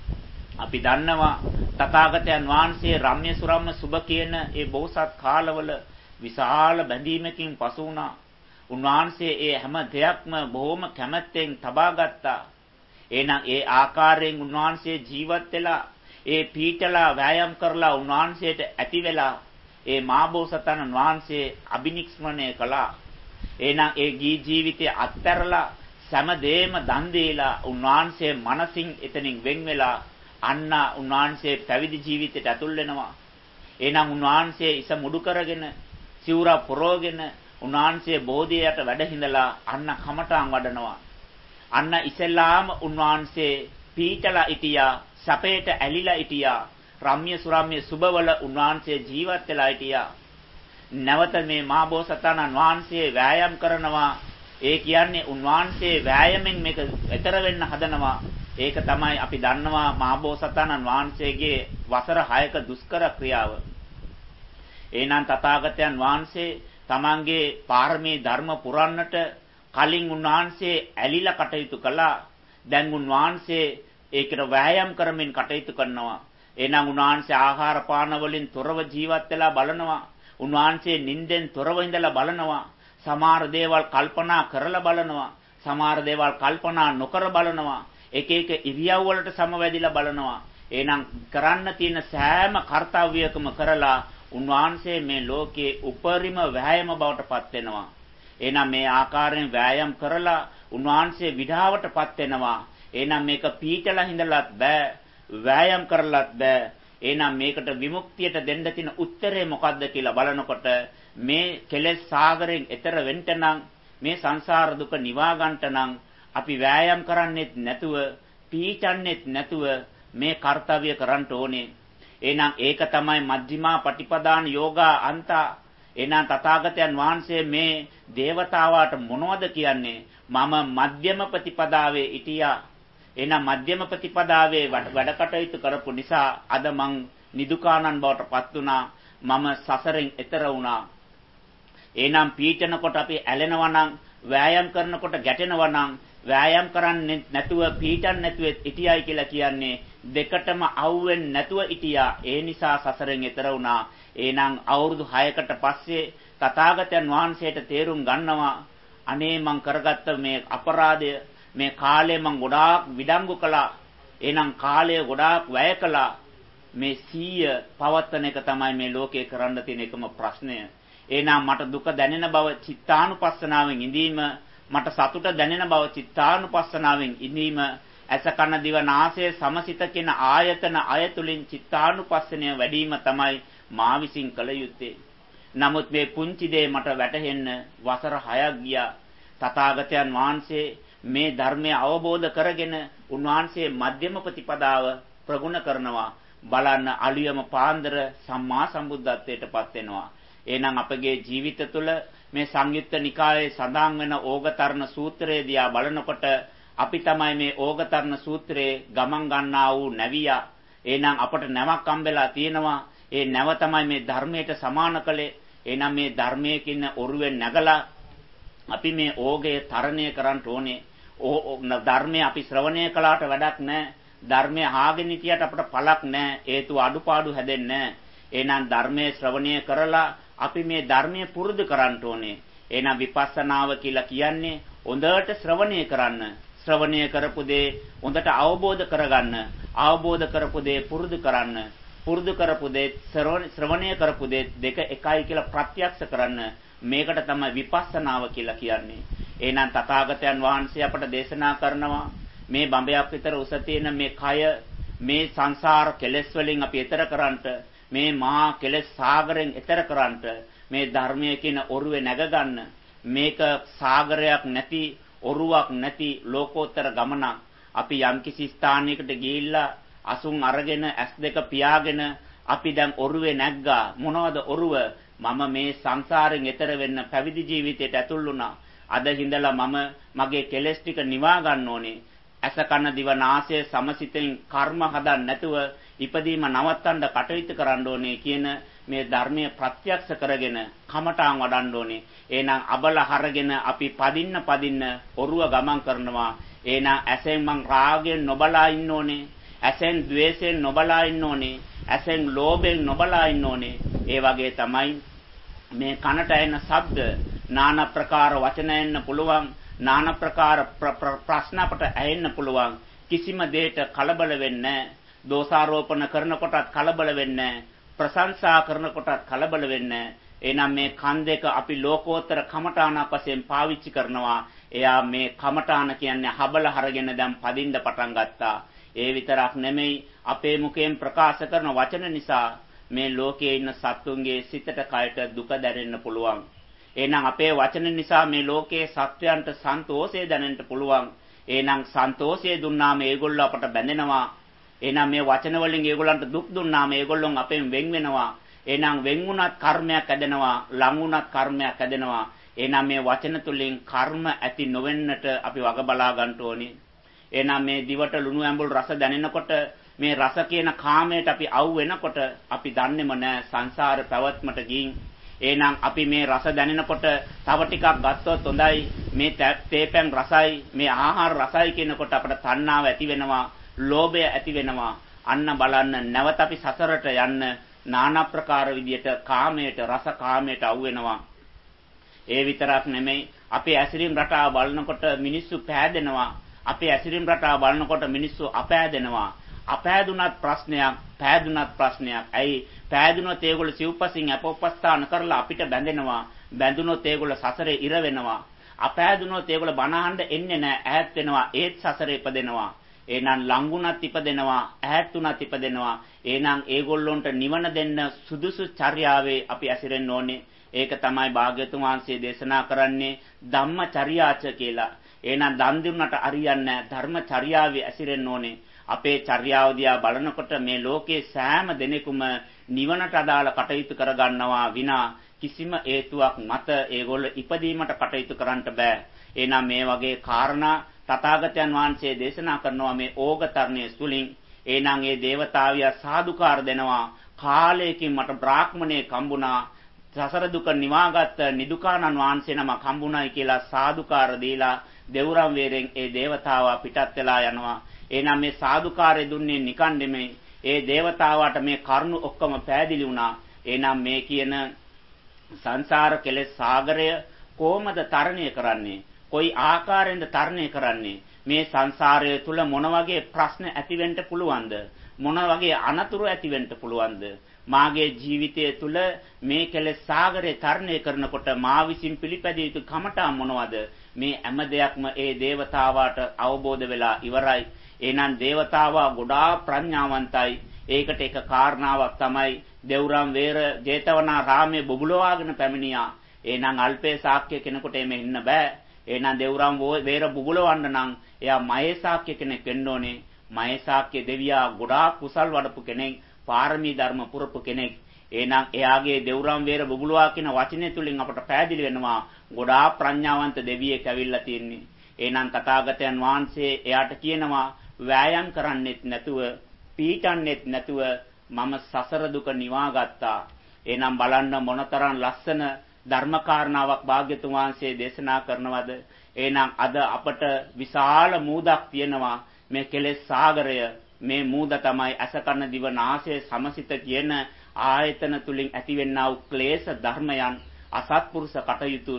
අපි දන්නවා තථාගතයන් වහන්සේ රම්‍ය සුරම්ම සුබ කියන ඒ බෝසත් කාලවල විශාල බැඳීමකින් පසු වුණා. උන්වහන්සේ ඒ හැම දෙයක්ම බොහොම කැමැත්තෙන් තබා ගත්තා. එහෙනම් ඒ ආකාරයෙන් උන්වහන්සේ ජීවත් වෙලා ඒ පීඨලා වෑයම් කරලා උන්වහන්සේට ඇති වෙලා ඒ මාබෝසතන වහන්සේ අබිනික්ෂ්මණය කළා. එහෙනම් ඒ ජීවිතය අත්හැරලා සෑමදේම දන් දීලා උන්වහන්සේ මනසින් එතනින් වෙන් වෙලා අන්න උන්වහන්සේ පැවිදි ජීවිතයට ඇතුල් වෙනවා. එහෙනම් උන්වහන්සේ ඉස මුඩු කරගෙන සිවුර පොරෝගෙන උන්වහන්සේ බෝධියට වැඩ හිඳලා අන්න කමඨාන් වඩනවා. අන්න ඉස්සෙල්ලාම උන්වහන්සේ පීඨලා හිටියා, සපේට ඇලිලා හිටියා, රම්‍ය සුරම්‍ය සුබවල උන්වහන්සේ ජීවත් වෙලා හිටියා. නැවත මේ මාබෝසතාණන් වහන්සේ වෑයම් කරනවා. ඒ කියන්නේ උන්වහන්සේ වෑයමෙන් මේක ඈතර වෙන්න හදනවා. ඒක තමයි අපි දන්නවා මාබෝසතාණන් වහන්සේගේ වසර 6ක දුෂ්කර ක්‍රියාව. එහෙනම් තථාගතයන් වහන්සේ තමන්ගේ පාරමී ධර්ම පුරන්නට කලින් උන්වහන්සේ ඇලිලා කටයුතු කළා. දැන් උන්වහන්සේ ඒකට වෑයම් කරමින් කටයුතු කරනවා. එහෙනම් උන්වහන්සේ ආහාර පාන වලින් තොරව ජීවත් වෙලා බලනවා. උන්වහන්සේ නිින්දෙන් තොරව ඉඳලා බලනවා. සමහර දේවල් කල්පනා කරලා බලනවා. සමහර දේවල් කල්පනා නොකර බලනවා. එක එක ඉරියව් වලට සමවැදිලා බලනවා. එහෙනම් කරන්න තියෙන සෑම කාර්යයකම කරලා උන්වහන්සේ මේ ලෝකයේ උපරිම වෑයම බවට පත් වෙනවා. එහෙනම් මේ ආකාරයෙන් වෑයම් කරලා උන්වහන්සේ විඩාවටපත් වෙනවා. එහෙනම් මේක පීචලා හිඳලත් බෑ, වෑයම් කරලත් බෑ. එහෙනම් මේකට විමුක්තියට දෙන්න තියෙන උත්තරේ මොකද්ද කියලා බලනකොට මේ කෙලෙස් සාගරයෙන් එතර වෙන්න නම් මේ සංසාර දුක නිවා ගන්නට නම් අපි වෑයම් කරන්නේත් නැතුව, පීචන්නේත් නැතුව මේ කාර්යය කරන්න ඕනේ. එහෙනම් ඒක තමයි මජ්ක්‍ධිමා පටිපදාන යෝගා අන්තා. එහෙනම් තථාගතයන් වහන්සේ මේ දේවතාවාට මොනවද කියන්නේ? මම මධ්‍යම ප්‍රතිපදාවේ හිටියා. එහෙනම් මධ්‍යම ප්‍රතිපදාවේ වැඩ කටයුතු කරපු නිසා අද මං නිදුකානන් බවට පත් වුණා. මම සසරෙන් එතර වුණා. එහෙනම් පීඩනකොට අපි ඇලෙනවා නම්, වෑයම් කරනකොට ගැටෙනවා නම්, වෑයම් කරන්නේ නැතුව පීඩන් නැතුව හිටියයි කියලා කියන්නේ දෙකටම අවුෙන්නේ නැතුව හිටියා. ඒ නිසා සසරෙන් එතර වුණා. එහෙනම් අවුරුදු 6කට පස්සේ තථාගතයන් වහන්සේට තේරුම් ගන්නවා අනේ මං කරගත්ත මේ අපරාධය, මේ කාලය මං ගොඩාක් විඩංගු කළා. එහෙනම් කාලය ගොඩාක් වැය කළා. මේ 100 පවත්තන එක තමයි මේ ලෝකේ කරන්න තියෙන එකම ප්‍රශ්නය. එහෙනම් මට දුක දැනෙන බව චිත්තානුපස්සනාවෙන් ඉඳීම, මට සතුට දැනෙන බව චිත්තානුපස්සනාවෙන් ඉඳීම, ඇස කන දිව නාසය සමසිත කියන ආයතන අයතුලින් චිත්තානුපස්සනය වැඩිම තමයි මා විසින් කළ යුත්තේ. නමුත් මේ පුංචි දේ මට වැටහෙන්න වසර 6ක් ගියා. තථාගතයන් වහන්සේ මේ ධර්මය අවබෝධ කරගෙන උන්වහන්සේ මධ්‍යම ප්‍රතිපදාව ප්‍රගුණ කරනවා. බලන්න අලියම පාන්දර සම්මා සම්බුද්ධත්වයට පත් වෙනවා. එහෙනම් අපගේ ජීවිත තුළ මේ සංයුත්ත නිකායේ සඳහන් වෙන ඕගතරණ සූත්‍රය දිහා බලනකොට අපි තමයි මේ ඕගතරණ සූත්‍රයේ ගමන් ගන්නා වූ නැවියා. එහෙනම් අපට නැවක් හම්බෙලා තියෙනවා. ඒ නැව තමයි මේ ධර්මයට සමාන කළේ. එහෙනම් මේ ධර්මයේ කින්න ඔරුවෙන් නැගලා අපි මේ ඕගය තරණය කරන්න ඕනේ. ධර්මය අපි ශ්‍රවණය කළාට වැඩක් නැහැ. ධර්මය ආගෙන හිටියට අපට පළක් නැහැ. හේතුව අඩුපාඩු හැදෙන්නේ නැහැ. එහෙනම් ධර්මයේ ශ්‍රවණය කරලා අපි මේ ධර්මයේ පුරුදු කරන්න ඕනේ. එහෙනම් විපස්සනාව කියලා කියන්නේ හොඳට ශ්‍රවණය කරන්න. ශ්‍රවණය කරපු දේ හොඳට අවබෝධ කරගන්න. අවබෝධ කරපු දේ පුරුදු කරන්න. පුරුදු කරපු දේ ශ්‍රවණය කරපු දේ දෙක එකයි කියලා ප්‍රත්‍යක්ෂ කරන්න. මේකට තමයි විපස්සනාව කියලා කියන්නේ. එහෙනම් තථාගතයන් වහන්සේ අපට දේශනා කරනවා මේ බඹයක් විතර උස තියෙන මේ කය, මේ සංසාර කෙලෙස් වලින් අපි එතර කරන්නට, මේ මහා කෙලෙස් සාගරයෙන් එතර කරන්නට මේ ධර්මයේ කියන ඔරුවේ නැග ගන්න. මේක සාගරයක් නැති, ඔරුවක් නැති ලෝකෝත්තර ගමනක්. අපි යම්කිසි ස්ථානයකට ගිහිල්ලා අසුන් අරගෙන S2 පියාගෙන අපි දැන් ඔරුවේ නැග්ගා. මොනවද ඔරුව? මම මේ සංසාරයෙන් එතර වෙන්න පැවිදි ජීවිතයට ඇතුල් වුණා. අද හිඳලා මම මගේ කෙලෙස් ටික නිවා ගන්න ඕනේ. ඇස කන දිව නාසය සමසිතෙන් කර්ම හදන්න නැතුව ඉපදීම නවත්තන්න කටයුතු කරන්න ඕනේ කියන මේ ධර්මයේ ප්‍රත්‍යක්ෂ කරගෙන කමඨාන් වඩන්න ඕනේ. එහෙනම් අබල හරගෙන අපි පදින්න ඔරුව ගමන් කරනවා. එහෙනම් ඇසෙන් මං රාගයෙන් නොබලා ඉන්න ඕනේ. ඇසෙන් ද්වේෂයෙන් නොබලා ඉන්න ඕනේ. ඇසෙන් ලෝභයෙන් නොබලා ඉන්න ඕනේ. ඒ වගේ තමයි මේ කනට ඇහෙන ශබ්ද, নানা ප්‍රකාර වචන එන්න පුළුවන්, নানা ප්‍රකාර ප්‍රශ්න අපට ඇහෙන්න පුළුවන්. කිසිම දෙයක කලබල වෙන්නේ නැහැ. දෝෂාරෝපණ කරනකොටත් කලබල වෙන්නේ නැහැ. ප්‍රශංසා කරනකොටත් කලබල වෙන්නේ නැහැ. එහෙනම් මේ කන් දෙක අපි ලෝකෝත්තර කමඨාණක් වශයෙන් පාවිච්චි කරනවා. එයා මේ කමඨාණ කියන්නේ හබල හරගෙන දැන් පදින්න පටන් ගත්තා. ඒ විතරක් නෙමෙයි අපේ මුඛයෙන් ප්‍රකාශ කරන වචන නිසා මේ ලෝකයේ ඉන්න සත්තුන්ගේ සිතට කයට දුක දැනෙන්න පුළුවන්. එහෙනම් අපේ වචන නිසා මේ ලෝකයේ සත්වයන්ට සන්තෝෂය දැනෙන්න පුළුවන්. එහෙනම් සන්තෝෂය දුන්නාම ඒගොල්ලෝ අපට බැඳෙනවා. එහෙනම් මේ වචන වලින් ඒගොල්ලන්ට දුක් දුන්නාම ඒගොල්ලොන් අපෙන් වෙන් වෙනවා. එහෙනම් වෙන් වුණත් කර්මයක් ඇදෙනවා, ලං වුණත් කර්මයක් ඇදෙනවා. එහෙනම් මේ වචන තුලින් කර්ම ඇති නොවෙන්නට අපි වග බලා ගන්න ඕනේ. එහෙනම් මේ දිවට ලුණු ඇඹුල් රස දැනෙනකොට මේ රස කියන කාමයට අපි අවු වෙනකොට අපි දන්නේම නැහැ සංසාර පැවැත්මට ගින්. එහෙනම් අපි මේ රස දැනෙනකොට තව ටිකක් ගත්තොත් හොඳයි, මේ තේපැන් රසයි, මේ ආහාර රසයි කියනකොට අපට තණ්හාව ඇති වෙනවා, ලෝභය ඇති වෙනවා. අන්න බලන්න නැවත අපි සසරට යන්න নানা ප්‍රකාර විදියට කාමයට, රස කාමයට අවු වෙනවා. ඒ විතරක් නෙමෙයි, අපේ ඇසිරීම රටාව බලනකොට මිනිස්සු පෑදෙනවා. අපේ ඇසිරීම රටාව බලනකොට මිනිස්සු අපෑදෙනවා. අපෑදුනත් ප්‍රශ්නයක්, පෑදුනත් ප්‍රශ්නයක්. ඇයි? පෑදුනොත් ඒගොල්ලෝ සිව්පසින් අපොප්පස්ථාන කරලා අපිට බැඳෙනවා. බැඳුනොත් ඒගොල්ලෝ සසරේ ඉර වෙනවා. අපෑදුනොත් ඒගොල්ලෝ බණ අහන්න එන්නේ නැහැ. ඈත් වෙනවා. ඒත් සසරේ ඉපදෙනවා. එහෙනම් ලංගුණත් ඉපදෙනවා, ඈත්ුණත් ඉපදෙනවා. එහෙනම් ඒගොල්ලොන්ට නිවන දෙන්න සුදුසු චර්යාවේ අපි ඇසිරෙන්න ඕනේ. ඒක තමයි භාග්‍යතුන් වහන්සේ දේශනා කරන්නේ ධම්මචර්යාච කියලා. එහෙනම් දන් දුන්නට හරියන්නේ නැහැ. ධර්මචර්යාවේ ඇසිරෙන්න ඕනේ. අපේ චර්යාව දිහා බලනකොට මේ ලෝකේ සෑම දෙනෙකුම නිවනට අදාළ කටයුතු කරගන්නවා විනා කිසිම හේතුවක් මත ඒගොල්ලෝ ඉපදීමට කටයුතු කරන්න බෑ. එහෙනම් මේ වගේ කාරණා තථාගතයන් වහන්සේ දේශනා කරනවා මේ ඕගතරණයේ සුලින්. එහෙනම් ඒ දේවතාවියා සාදුකාර දෙනවා. කාලයකින් මට බ්‍රාහ්මණේ කම්බුණා. සසර දුක නිවාගත් නිදුකානන් වහන්සේ නම කම්බුණයි කියලා සාදුකාර දීලා දෙවුරම් වේරෙන් ඒ දේවතාවා පිටත් වෙලා යනවා. එහෙනම් මේ සාදුකාරය දුන්නේ නිකන් නෙමෙයි. ඒ දේවතාවාට මේ කරුණු ඔක්කොම පෑදිලි වුණා. එහෙනම් මේ කියන සංසාර කෙලෙස් සාගරය කොහොමද තරණය කරන්නේ? කොයි ආකාරයෙන්ද තරණය කරන්නේ? මේ සංසාරය තුල මොන වගේ ප්‍රශ්න ඇතිවෙන්න පුළුවන්ද? මොන වගේ අනතුරු ඇතිවෙන්න පුළුවන්ද? මාගේ ජීවිතය තුල මේ කෙලෙස් සාගරය තරණය කරනකොට මා විසින් පිළිපැදිය යුතු කමඨා මොනවද? මේ හැම දෙයක්ම ඒ දේවතාවාට අවබෝධ වෙලා ඉවරයි. එහෙනම් දේවතාවා ගොඩාක් ප්‍රඥාවන්තයි. ඒකට එක කාරණාවක් තමයි දෙවුරම් වේර ජේතවනාරාමයේ බුබුලවාගෙන පැමිණියා. එහෙනම් අල්පේ ශාක්‍ය කෙනෙකුට එමෙ ඉන්න බෑ. එහෙනම් දෙවුරම් වේර බුබුලවන්න නම් එයා මහේශාක්‍ය කෙනෙක් වෙන්න ඕනේ. මහේශාක්‍ය දෙවියා ගොඩාක් කුසල් වඩපු කෙනෙක්, පාරමී ධර්ම පුරපු කෙනෙක්. එහෙනම් එයාගේ දෙවුරම් වේර බුබුලවා කියන වචනේ තුලින් අපට පැහැදිලි වෙනවා ගොඩාක් ප්‍රඥාවන්ත දෙවියෙක් ඇවිල්ලා තියෙන්නේ. එහෙනම් තථාගතයන් වහන්සේ එයාට කියනවා වෑයම් කරන්නෙත් නැතුව, පීඩන්නෙත් නැතුව මම සසර දුක නිවා ගත්තා. එහෙනම් බලන්න මොනතරම් ලස්සන ධර්මකාරණාවක් භාග්‍යතුන් වහන්සේ දේශනා කරනවද? එහෙනම් අද අපට විශාල මූදක් තියෙනවා. මේ කෙලෙස් සාගරය, මේ මූද තමයි අසකන දිව නාසය සමසිත කියන ආයතන තුලින් ඇතිවෙනා වූ ක්ලේශ ධර්මයන්, අසත්පුරුෂ කටයුතු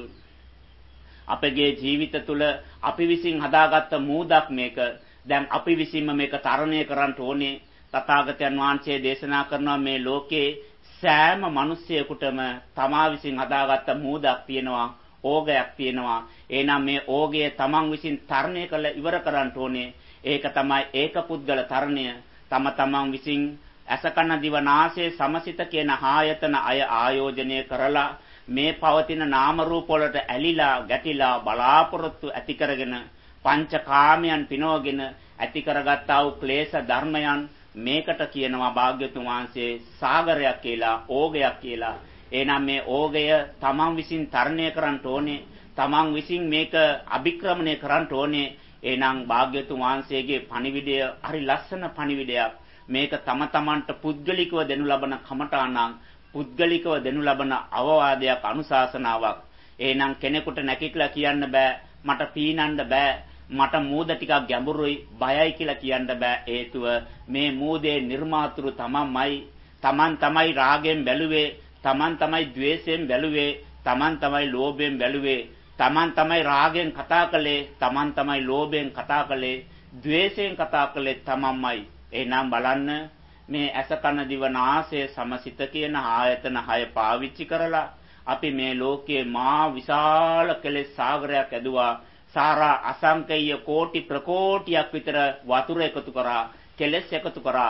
අපගේ ජීවිත තුළ අපි විසින් හදාගත්ත මූදක් මේක. දැන් අපි විසින්ම මේක තරණය කරන්න ඕනේ. තථාගතයන් වහන්සේ දේශනා කරනවා මේ ලෝකේ සෑම මිනිසෙකුටම තමා විසින් හදාගත්ත මූදක් තියෙනවා, ඕගයක් තියෙනවා. එහෙනම් මේ ඕගය තමන් විසින් තරණය කළ ඉවර කරන්න ඕනේ. ඒක තමයි ඒකපුද්ගල තරණය. තමන් විසින් අසකන දිවනාසය සමසිත කියන ආයතන අය ආයෝජනය කරලා මේ පවතින නාම රූප වලට ඇලිලා ගැටිලා බලාපොරොත්තු ඇති කරගෙන පංචකාමයන් පිනවගෙන ඇති කරගත්තා වූ ක්ලේශ ධර්මයන් මේකට කියනවා භාග්‍යතුන් වහන්සේ සාගරයක් කියලා, ඕගයක් කියලා. එහෙනම් මේ ඕගය තමන් විසින් තරණය කරන්න ඕනේ. තමන් විසින් මේක අභික්‍රමණය කරන්න ඕනේ. එහෙනම් භාග්‍යතුන් වහන්සේගේ පණිවිඩය හරි ලස්සන පණිවිඩයක්. මේක තමන්ට පුද්ගලිකව දෙනු ලබන කමඨාණන්, පුද්ගලිකව දෙනු ලබන අවවාදයක්, අනුශාසනාවක්. එහෙනම් කෙනෙකුට නැකිట్లా කියන්න බෑ, මට පීනන්න බෑ, මට මූද ටිකක් ගැඹුරුයි, බයයි කියලා කියන්න බෑ. හේතුව මේ මූදේ නිර්මාතෘ තමන්මයි. තමන් තමයි රාගයෙන් බැලුවේ, තමන් තමයි ද්වේෂයෙන් බැලුවේ, තමන් තමයි ලෝභයෙන් බැලුවේ. තමන් තමයි රාගයෙන් කතා කළේ, තමන් තමයි ලෝභයෙන් කතා කළේ, ද්වේෂයෙන් කතා කළේ තමන්මයි. එහෙනම් බලන්න මේ ඇස කන දිව නාසය සමසිත කියන ආයතන 6 පාවිච්චි කරලා අපි මේ ලෝකයේ මා විශාල කෙලෙස් සාගරයක් ඇදුවා. සාරා අසංකේය කෝටි ප්‍රකෝටියක් විතර වතුර එකතු කරා, කෙලෙස් එකතු කරා.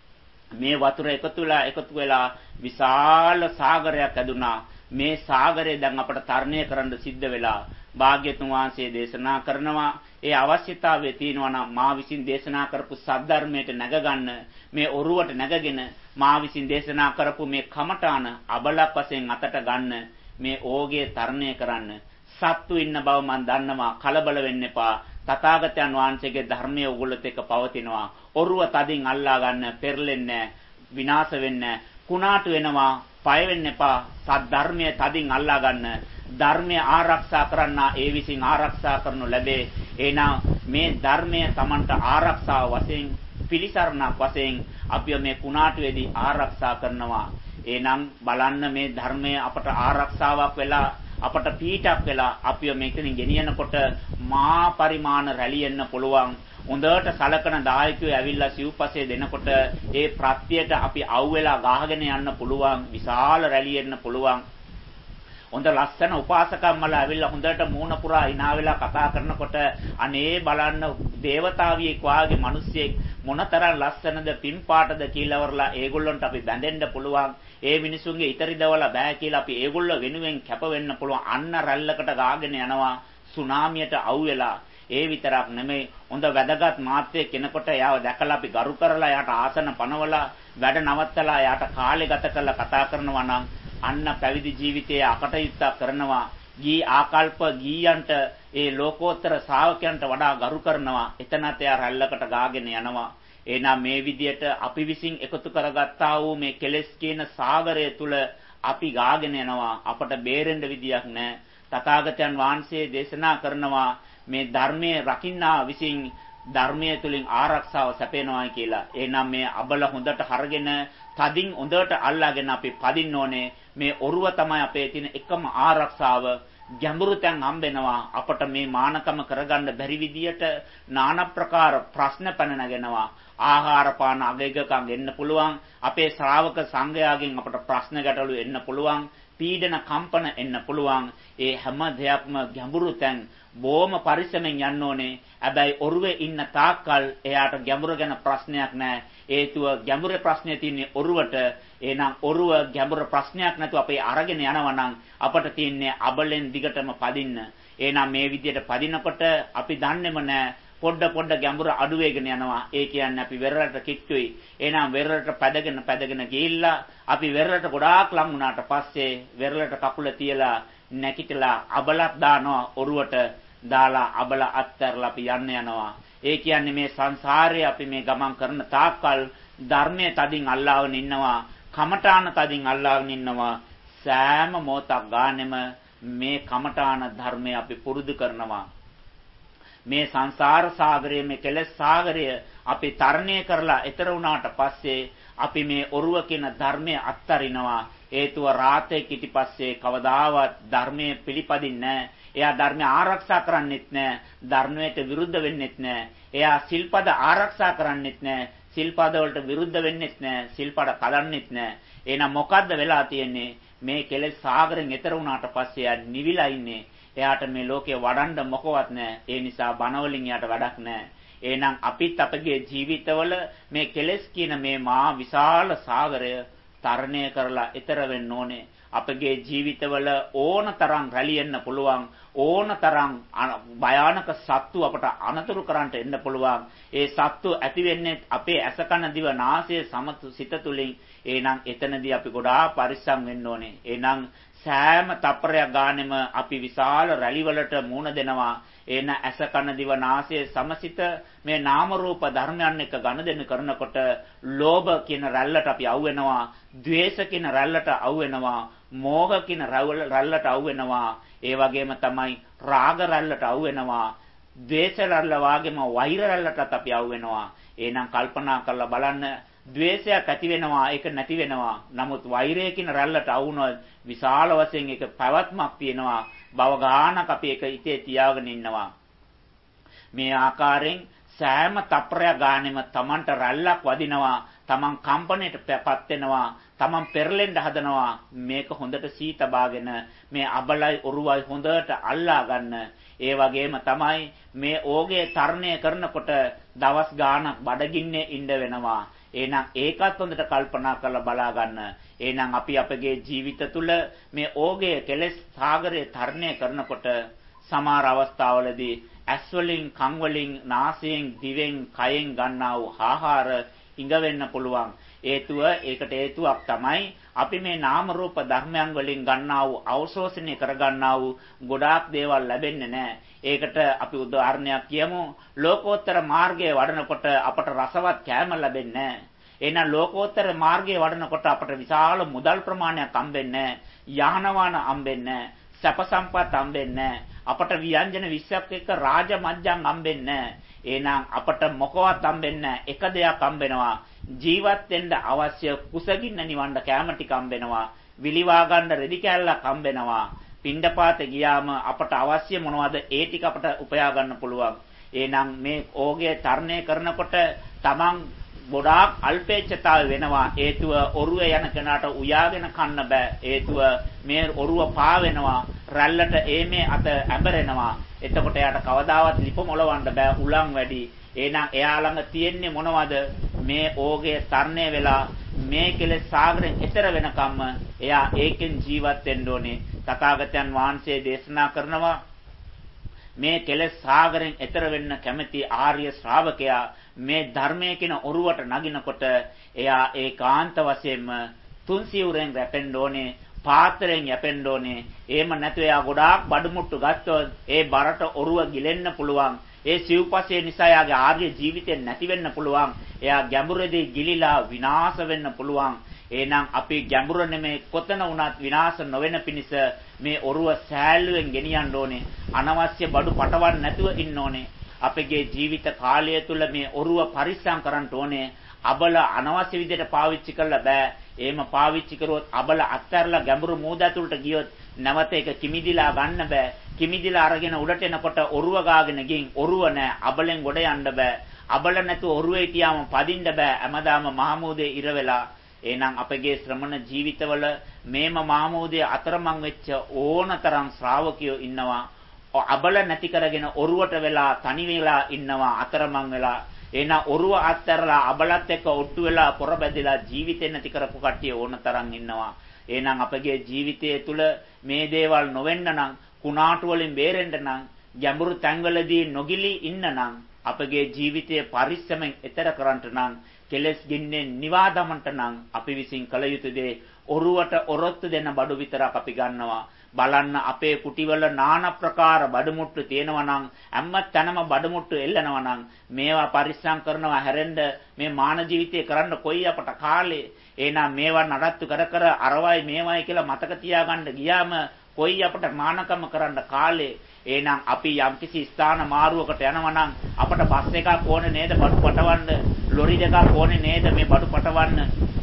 මේ වතුර එකතු වෙලා විශාල සාගරයක් ඇදුනා. මේ සාගරය දැන් අපට තරණය කරන්න සිද්ධ වෙලා. භාග්‍යතුන් වහන්සේ දේශනා කරනවා ඒ අවශ්‍යතාවය තියෙනවා නම් මා විසින් දේශනා කරපු සද්ධර්මයට නැගගන්න, මේ ඔරුවට නැගගෙන මා විසින් දේශනා කරපු මේ කමඨාන අබලක් වශයෙන් අතට ගන්න, මේ ඕගේ තරණය කරන්න. සත්තු ඉන්න බව මම දන්නවා, කලබල වෙන්න එපා. තථාගතයන් වහන්සේගේ ධර්මයේ උගලත් එක්ක පවතිනවා. ඔරුව තදින් අල්ලා ගන්න, පෙරලෙන්නේ විනාශ වෙන්නේ, කුණාටු වෙනවා, පය වෙන්න එපා. සත් ධර්මයේ තදින් අල්ලා ගන්න. ධර්මය ආරක්ෂා කරන්න ඒ විසින් ආරක්ෂා කරනු ලැබේ. එහෙනම් මේ ධර්මය Tamanට ආරක්ෂාව වශයෙන්, පිළිසරණක් වශයෙන් අපි මේ කුණාටුවේදී ආරක්ෂා කරනවා. එහෙනම් බලන්න මේ ධර්මය අපට ආරක්ෂාවක් වෙලා අපට පීඩක් වෙලා අපිව මෙතනින් ගෙනියනකොට මා පරිමාණ රැලියෙන්න පුළුවන්. හොඳට සලකන දායකයෝ ඇවිල්ලා සිව්පසේ දෙනකොට ඒ ප්‍රත්‍යයට අපි අවුවෙලා ගහගෙන යන්න පුළුවන්. විශාල රැලියෙන්න පුළුවන්. හොඳ ලස්සන උපාසකම්මල ඇවිල්ලා හොඳට මූණ පුරා hina වෙලා කතා කරනකොට අනේ බලන්න දේවතාවියෙක් වාගේ මිනිස්සෙක් මොනතරම් ලස්සනද පින්පාටද කියලාවරලා ඒගොල්ලන්ට අපි බැඳෙන්න පුළුවන්. ඒ මිනිසුන්ගේ ඉතරිදවල බෑ කියලා අපි ඒගොල්ලෝ වෙනුවෙන් කැප වෙන්න පුළුවන්. අන්න රැල්ලකට ගාගෙන යනවා සුනාමියට අවු වෙලා. ඒ විතරක් නෙමෙයි හොඳ වැදගත් මාත්‍යෙක් කෙනෙකුට යාව දැකලා අපි ගරු කරලා යාට ආසන පනවලා වැඩ නවත්තලා යාට කාලය ගත කරලා කතා කරනවා නම් අන්න පැවිදි ජීවිතයේ අකටයුත්තක් කරනවා. ගී ආකල්ප ගීයන්ට ඒ ලෝකෝත්තර ශ්‍රාවකයන්ට වඩා ගරු කරනවා. එතනත් එයා රැල්ලකට ගාගෙන යනවා. එහෙනම් මේ විදියට අපි විසින් එකතු කරගත්තා වූ මේ කෙලෙස් කියන සාගරය තුල අපි ගාගෙන යනවා. අපට බේරෙන්න විදියක් නැහැ. තථාගතයන් වහන්සේ දේශනා කරනවා මේ ධර්මයේ රකින්නා විසින් ධර්මයේ තුලින් ආරක්ෂාව සැපේනවා කියලා. එහෙනම් මේ අබල හොඳට හරගෙන තදින් හොඳට අල්ලාගෙන අපි පදින්න ඕනේ. මේ ඔරුව තමයි අපේ තියෙන එකම ආරක්ෂාව. ගැඹුරු තැන් හම්බෙනවා. අපට මේ මානකම කරගන්න බැරි විදියට নানা ප්‍රකාර ප්‍රශ්න පැන නගනවා. ආහාර පාන අගයකම් එන්න පුළුවන්. අපේ ශ්‍රාවක සංඝයාගෙන් අපට ප්‍රශ්න ගැටලු එන්න පුළුවන්. පීඩන කම්පන එන්න පුළුවන්. ඒ හැම දෙයක්ම ගැඹුරු තැන් බොහොම පරිස්සමෙන් යන්න ඕනේ. හැබැයි ඔරුවේ ඉන්න තාක්කල් එයාට ගැඹුර ගැන ප්‍රශ්නයක් නැහැ. හේතුව ගැඹුරේ ප්‍රශ්නේ තියෙන්නේ ඔරුවට. එහෙනම් ඔරුව ගැඹුර ප්‍රශ්නයක් නැතුව අපේ අරගෙන යනවා නම් අපට තියෙන්නේ අබලෙන් දිගටම පදින්න. එහෙනම් මේ විදිහට පදිනකොට අපි දන්නේම නැහැ. පොඩ ගැඹුර අඩු වෙගෙන යනවා. ඒ කියන්නේ අපි වෙරළට කිට්ටුයි. එහෙනම් වෙරළට පැදගෙන ගිහිල්ලා අපි වෙරළට ගොඩාක් ලං වුණාට පස්සේ වෙරළට කකුල තියලා නැකිටලා අබලක් දානවා ඔරුවට දාලා අබල අත්හැරලා අපි යනවා. ඒ කියන්නේ මේ සංසාරේ අපි මේ ගමන් කරන තාක්කල් ධර්මයේ තදින් අල්ලාගෙන ඉන්නවා. කමඨාන තදින් අල්ලාගෙන ඉන්නවා. සෑම මොහොතක් ගානෙම මේ කමඨාන ධර්මය අපි පුරුදු කරනවා. මේ සංසාර සාගරයේ මේ කෙලෙස් සාගරය අපි තරණය කරලා එතර වුණාට පස්සේ අපි මේ ඔරුව කියන ධර්මයේ අත්තරිනවා. හේතුව රාතේ කිටිපස්සේ කවදාවත් ධර්මයේ පිළිපදින්නේ නැහැ. එයා ධර්මය ආරක්ෂා කරන්නෙත් නැහැ. ධර්මයට විරුද්ධ වෙන්නෙත් නැහැ. එයා සිල්පද ආරක්ෂා කරන්නෙත් නැහැ. සිල්පද වලට විරුද්ධ වෙන්නෙත් නැහැ. සිල්පද කඩන්නෙත් නැහැ. එහෙනම් මොකද්ද වෙලා තියෙන්නේ? මේ කෙලෙස් සාගරෙන් එතර වුණාට පස්සේ එයා නිවිලා ඉන්නේ. එයාට මේ ලෝකේ වඩන්න මොකවත් නැහැ. ඒ නිසා බනවලින් එයාට වැඩක් නැහැ. එහෙනම් අපිත් අපගේ ජීවිතවල මේ කෙලෙස් කියන මේ මහා විශාල සාගරය තරණය කරලා එතර වෙන්න ඕනේ. අපගේ ජීවිතවල ඕනතරම් රැලියෙන්න පුළුවන්. ඕනතරම් භයානක සත්තු අපට අනතුරු කරන්නට එන්න පුළුවන්. ඒ සත්තු ඇති වෙන්නේ අපේ ඇස කන දිව නාසය සමතු සිත තුලින්. එහෙනම් එතනදී අපි ගොඩාක් පරිස්සම් වෙන්න ඕනේ. එහෙනම් සෑම තප්පරයක් ගානෙම අපි විශාල රැලිවලට මුහුණ දෙනවා. එන ඇස කන දිව නාසය සමසිත මේ නාම රූප ධර්මයන් එක්ක ගනුදෙනු කරනකොට ලෝභ කියන රැල්ලට අපි අවු වෙනවා. ද්වේෂ කියන රැල්ලට අවු වෙනවා. මෝහ කියන රැල්ලට අවු වෙනවා. ඒ වගේම තමයි රාග රැල්ලට අවු වෙනවා. ද්වේෂ රැල්ල වගේම වෛර රැල්ලටත් අපි අවු වෙනවා. එහෙනම් කල්පනා කරලා බලන්න. ද්වේෂයක් ඇති වෙනවා, ඒක නැති වෙනවා. නමුත් වෛරය කියන රැල්ලට අවුනොත් විශාල වශයෙන් ඒක පැවැත්මක් තියෙනවා. භව ගානක් අපි ඒක හිතේ තියාගෙන ඉන්නවා. මේ ආකාරයෙන් සෑම තප්පරයක් ගානෙම Tamanට රැල්ලක් වදිනවා. Taman කම්පණයටපත් වෙනවා. Taman පෙරලෙන්න හදනවා. මේක හොඳට සීතබාගෙන මේ අබලයි ඔරුවයි හොඳට අල්ලා ගන්න. ඒ වගේම තමයි මේ ඕගේ තරණය කරනකොට දවස් ගාණක් බඩගින්නේ ඉන්න වෙනවා. එහෙනම් ඒකත් හොඳට කල්පනා කරලා බලා ගන්න. එහෙනම් අපි අපගේ ජීවිත තුළ මේ ඕගේ කෙලෙස් සාගරය තරණය කරනකොට සමහර අවස්ථාවලදී ඇස් වලින්, කන් වලින්, නාසයෙන්, දිවෙන්, කයෙන් ගන්නා වූ ආහාර ඉඟ වෙන්න පුළුවන්. ඒකට හේතුවක් තමයි අපි මේ නාම රූප ධර්මයන් වලින් ගන්නා වූ අවශෝෂණය කරගන්නා වූ ගොඩාක් දේවල් ලැබෙන්නේ නැහැ. ඒකට අපි උදාහරණයක් කියමු. ලෝකෝත්තර මාර්ගයේ වඩනකොට අපට රසවත් කෑම ලැබෙන්නේ නැහැ. එහෙනම් ලෝකෝත්තර මාර්ගයේ වඩනකොට අපට විශාල මුදල් ප්‍රමාණයක් හම්බෙන්නේ නැහැ. යාන වාහන හම්බෙන්නේ නැහැ. සැප සම්පත් හම්බෙන්නේ නැහැ. අපට ව්‍යංජන 20ක් එක්ක රාජ මජ්ජම් හම්බෙන්නේ නැහැ. එහෙනම් අපට මොකවත් හම්බෙන්නේ නැහැ. එක දෙයක් හම්බෙනවා. ජීවත් වෙන්න අවශ්‍ය කුසගින්න නිවන්න කැම ටික හම්බෙනවා. විලිවා ගන්න රෙදි කෑල්ලක් හම්බෙනවා. පිණ්ඩපාත ගියාම අපට අවශ්‍ය මොනවද ඒ ටික අපට උපයා ගන්න පුළුවන්. එහෙනම් මේ ඕගය තරණය කරනකොට තමන් ගොඩාක් අල්පේච්ඡතාව වෙනවා. හේතුව ඔරුව යන කෙනාට උයාගෙන කන්න බෑ. හේතුව මේ ඔරුව පා වෙනවා. රැල්ලට ඒමේ අත ඇඹරෙනවා. එතකොට එයාට කවදාවත් ලිප මොලවන්න බෑ. උලන් වැඩි. එහෙනම් එයා ළඟ තියෙන්නේ මොනවද? මේ ඕගය තරණය වෙලා මේ කෙලෙස් සාගරෙන් එතර වෙනකම්ම එයා ඒකෙන් ජීවත් වෙන්න ඕනේ. තථාගතයන් වහන්සේ දේශනා කරනවා මේ කෙලෙස් සාගරෙන් එතර වෙන්න කැමැති ආර්ය ශ්‍රාවකයා මේ ධර්මයේ කියන ඔරුවට නගිනකොට එයා ඒකාන්ත වශයෙන්ම තුන් සිවුරෙන් රැපෙන්න ඕනේ, පාත්‍රයෙන් යැපෙන්න ඕනේ. එහෙම නැත්නම් එයා ගොඩාක් බඩමුට්ටු ගත්තොත් ඒ බරට ඔරුව ගිලෙන්න පුළුවන්. ඒ සිව්පස්සේ නිසා එයාගේ ආර්ය ජීවිතේ නැති වෙන්න පුළුවන්. එයා ගැඹුරේදී ගිලිලා විනාශ වෙන්න පුළුවන්. එහෙනම් අපි ගැඹුර නෙමේ කොතන වුණත් විනාශ නොවන පිණිස මේ ඔරුව සෑල්ලුවෙන් ගෙනියන්න ඕනේ. අනවශ්‍ය බඩු පටවන්න නැතුව ඉන්න ඕනේ. අපගේ ජීවිත කාලය තුල මේ ඔරුව පරිස්සම් කරන්න ඕනේ. අබල අනවශ්‍ය විදිහට පාවිච්චි කරලා බෑ. එහෙම පාවිච්චි කරොත් අබල අත්හැරලා ගැඹුරු මූද ඇතුළට ගියොත් නැවත ඒක කිමිදිලා ගන්න බෑ. කිමිදිලා අරගෙන උඩට එනකොට ඔරුව ගාගෙන ගින් ඔරුව නෑ. අබලෙන් ගොඩ යන්න බෑ. අබල නැතුව ඔරුවේ හිටියාම පදින්න බෑ. හැමදාම මහමූදේ ඉර වෙලා. එහෙනම් අපගේ ශ්‍රමණ ජීවිතවල මේම මහමූදේ අතරමං වෙච්ච ඕනතරම් ශ්‍රාවකයෝ ඉන්නවා. අබල නැති කරගෙන ඔරුවට වෙලා තනි වෙලා ඉන්නවා අතරමං වෙලා. එහෙනම් ඔරුව අත්හැරලා අබලත් එක්ක ඔට්ටු වෙලා පොර බැඳලා ජීවිතේ නැති කරපු කට්ටිය ඕනතරම් ඉන්නවා. එහෙනම් අපගේ ජීවිතය තුළ මේ දේවල් නොවෙන්න නම් කුණාටු වලින් බේරෙන්න නම් ගැඹුරු තැන්වලදී නොගිලී ඉන්න නම් අපගේ ජීවිතයේ පරිස්සමෙන් එතර කරන්නට නම් කෙලස් ගින්නෙන් නිවා දමන්නට නම් අපි විසින් කළ යුතු දේ ඔරුවට ඔරොත්තු දෙන බඩු විතරක් අපි ගන්නවා. බලන්න අපේ කුටිවල নানা ප්‍රකාර බඩමුට්ටු තියෙනවා නම් හැම තැනම බඩමුට්ටු එල්ලනවා නම් මේවා පරිස්සම් කරනවා හැරෙන්න මේ මාන ජීවිතේ කරන්න කොයි අපට කාලේ. එහෙනම් මේවා නඩත්තු කර අරවයි මේවයි කියලා මතක තියාගන්න ගියාම කොයි අපට මානකම කරන්න කාලේ. එහෙනම් අපි යම්කිසි ස්ථාන මාරුවකට යනවා නම් අපට බස් එකක් ඕනේ නේද බඩු පටවන්න, ලොරි දෙකක් ඕනේ නේද මේ බඩු පටවන්න.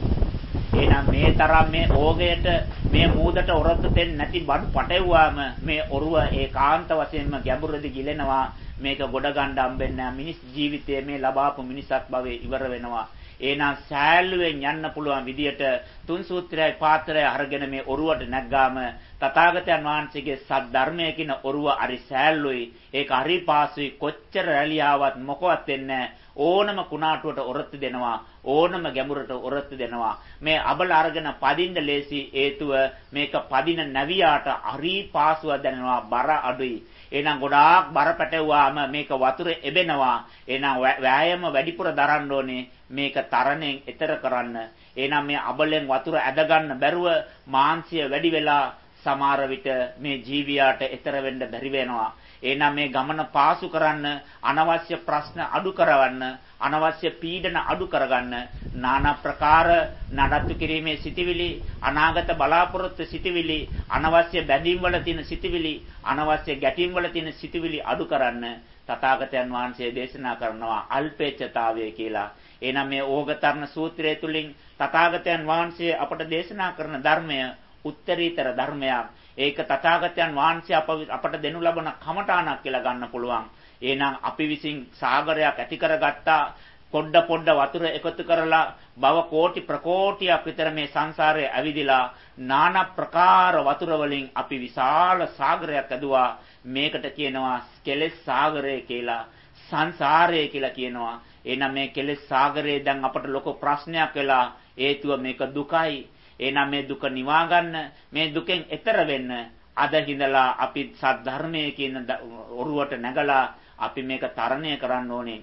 එහෙනම් මේ තරම් මේ ඕගයට මේ මූදට ඔරොත්තු දෙන්නේ නැති බඩු පටෙව්වාම මේ ඔරුව ඒකාන්ත වශයෙන්ම ගැඹුරදී ගිලෙනවා. මේක ගොඩ ගන්න හම්බෙන්නේ නැහැ. මිනිස් ජීවිතයේ මේ ලබාපු මිනිසත් භවයේ ඉවර වෙනවා. එහෙනම් සෑල්ලුවෙන් යන්න පුළුවන් විදියට තුන් සූත්‍රයයි පාත්‍රයයි අරගෙන මේ ඔරුවට නැග්ගාම තථාගතයන් වහන්සේගේ සත් ධර්මයේ කියන ඔරුව අරි සෑල්ලුයි. ඒක හරි පාසුයි. කොච්චර රැලියාවත් මොකවත් වෙන්නේ ඕනම කුණාටුවට ඔරොත්තු දෙනවා. ඕනම ගැඹුරට ඔරොත්තු දෙනවා. මේ අබල අරගෙන පදින්න ලේසි. හේතුව මේක පදින නැවියාට හරි පාසුවක් දැනෙනවා. බර අඩුයි. එහෙනම් ගොඩාක් බර පැටවුවාම මේක වතුරේ එබෙනවා. එහෙනම් වෑයම වැඩිපුර දරන්න ඕනේ මේක තරණයෙන් එතර කරන්න. එහෙනම් මේ අබලෙන් වතුර ඇද ගන්න බැරුව මාංශය වැඩි වෙලා සමහර විට මේ ජීවියාට එතර වෙන්න බැරි වෙනවා. එහෙනම් මේ ගමන පාසු කරන්න අනවශ්‍ය ප්‍රශ්න අඩු කරවන්න අනවශ්‍ය පීඩන අඩු කරගන්න নানা ප්‍රකාර නඩත්තු කිරීමේ සිටිවිලි අනාගත බලාපොරොත්තු සිටිවිලි අනවශ්‍ය බැඳීම් වල තියෙන සිටිවිලි අනවශ්‍ය ගැටීම් වල තියෙන සිටිවිලි අඩු කරන්න තථාගතයන් වහන්සේ දේශනා කරනවා අල්පේච්ඡතාවය කියලා. එහෙනම් මේ ඕගතරණ සූත්‍රය තුලින් තථාගතයන් වහන්සේ අපට දේශනා කරන ධර්මය උත්තරීතර ධර්මයක්. ඒක තථාගතයන් වහන්සේ අපට දෙනු ලබන කමඨාණක් කියලා ගන්න පුළුවන්. එහෙනම් අපි විසින් සාගරයක් ඇති කරගත්තා පොඩ වතුර එකතු කරලා භව කෝටි ප්‍රකෝටියක් විතර මේ සංසාරයේ ඇවිදිලා নানা ප්‍රකාර වතුර වලින් අපි විශාල සාගරයක් ඇදුවා. මේකට කියනවා කෙලෙස් සාගරය කියලා, සංසාරය කියලා කියනවා. එහෙනම් මේ කෙලෙස් සාගරේ දැන් අපට ලොකු ප්‍රශ්නයක් වෙලා හේතුව මේක දුකයි. එහෙනම් මේ දුක නිවා ගන්න, මේ දුකෙන් එතර වෙන්න අද හිඳලා අපි සත්‍ය ධර්මයේ කියන ඔරුවට නැගලා අපි මේක තරණය කරන්න ඕනේ.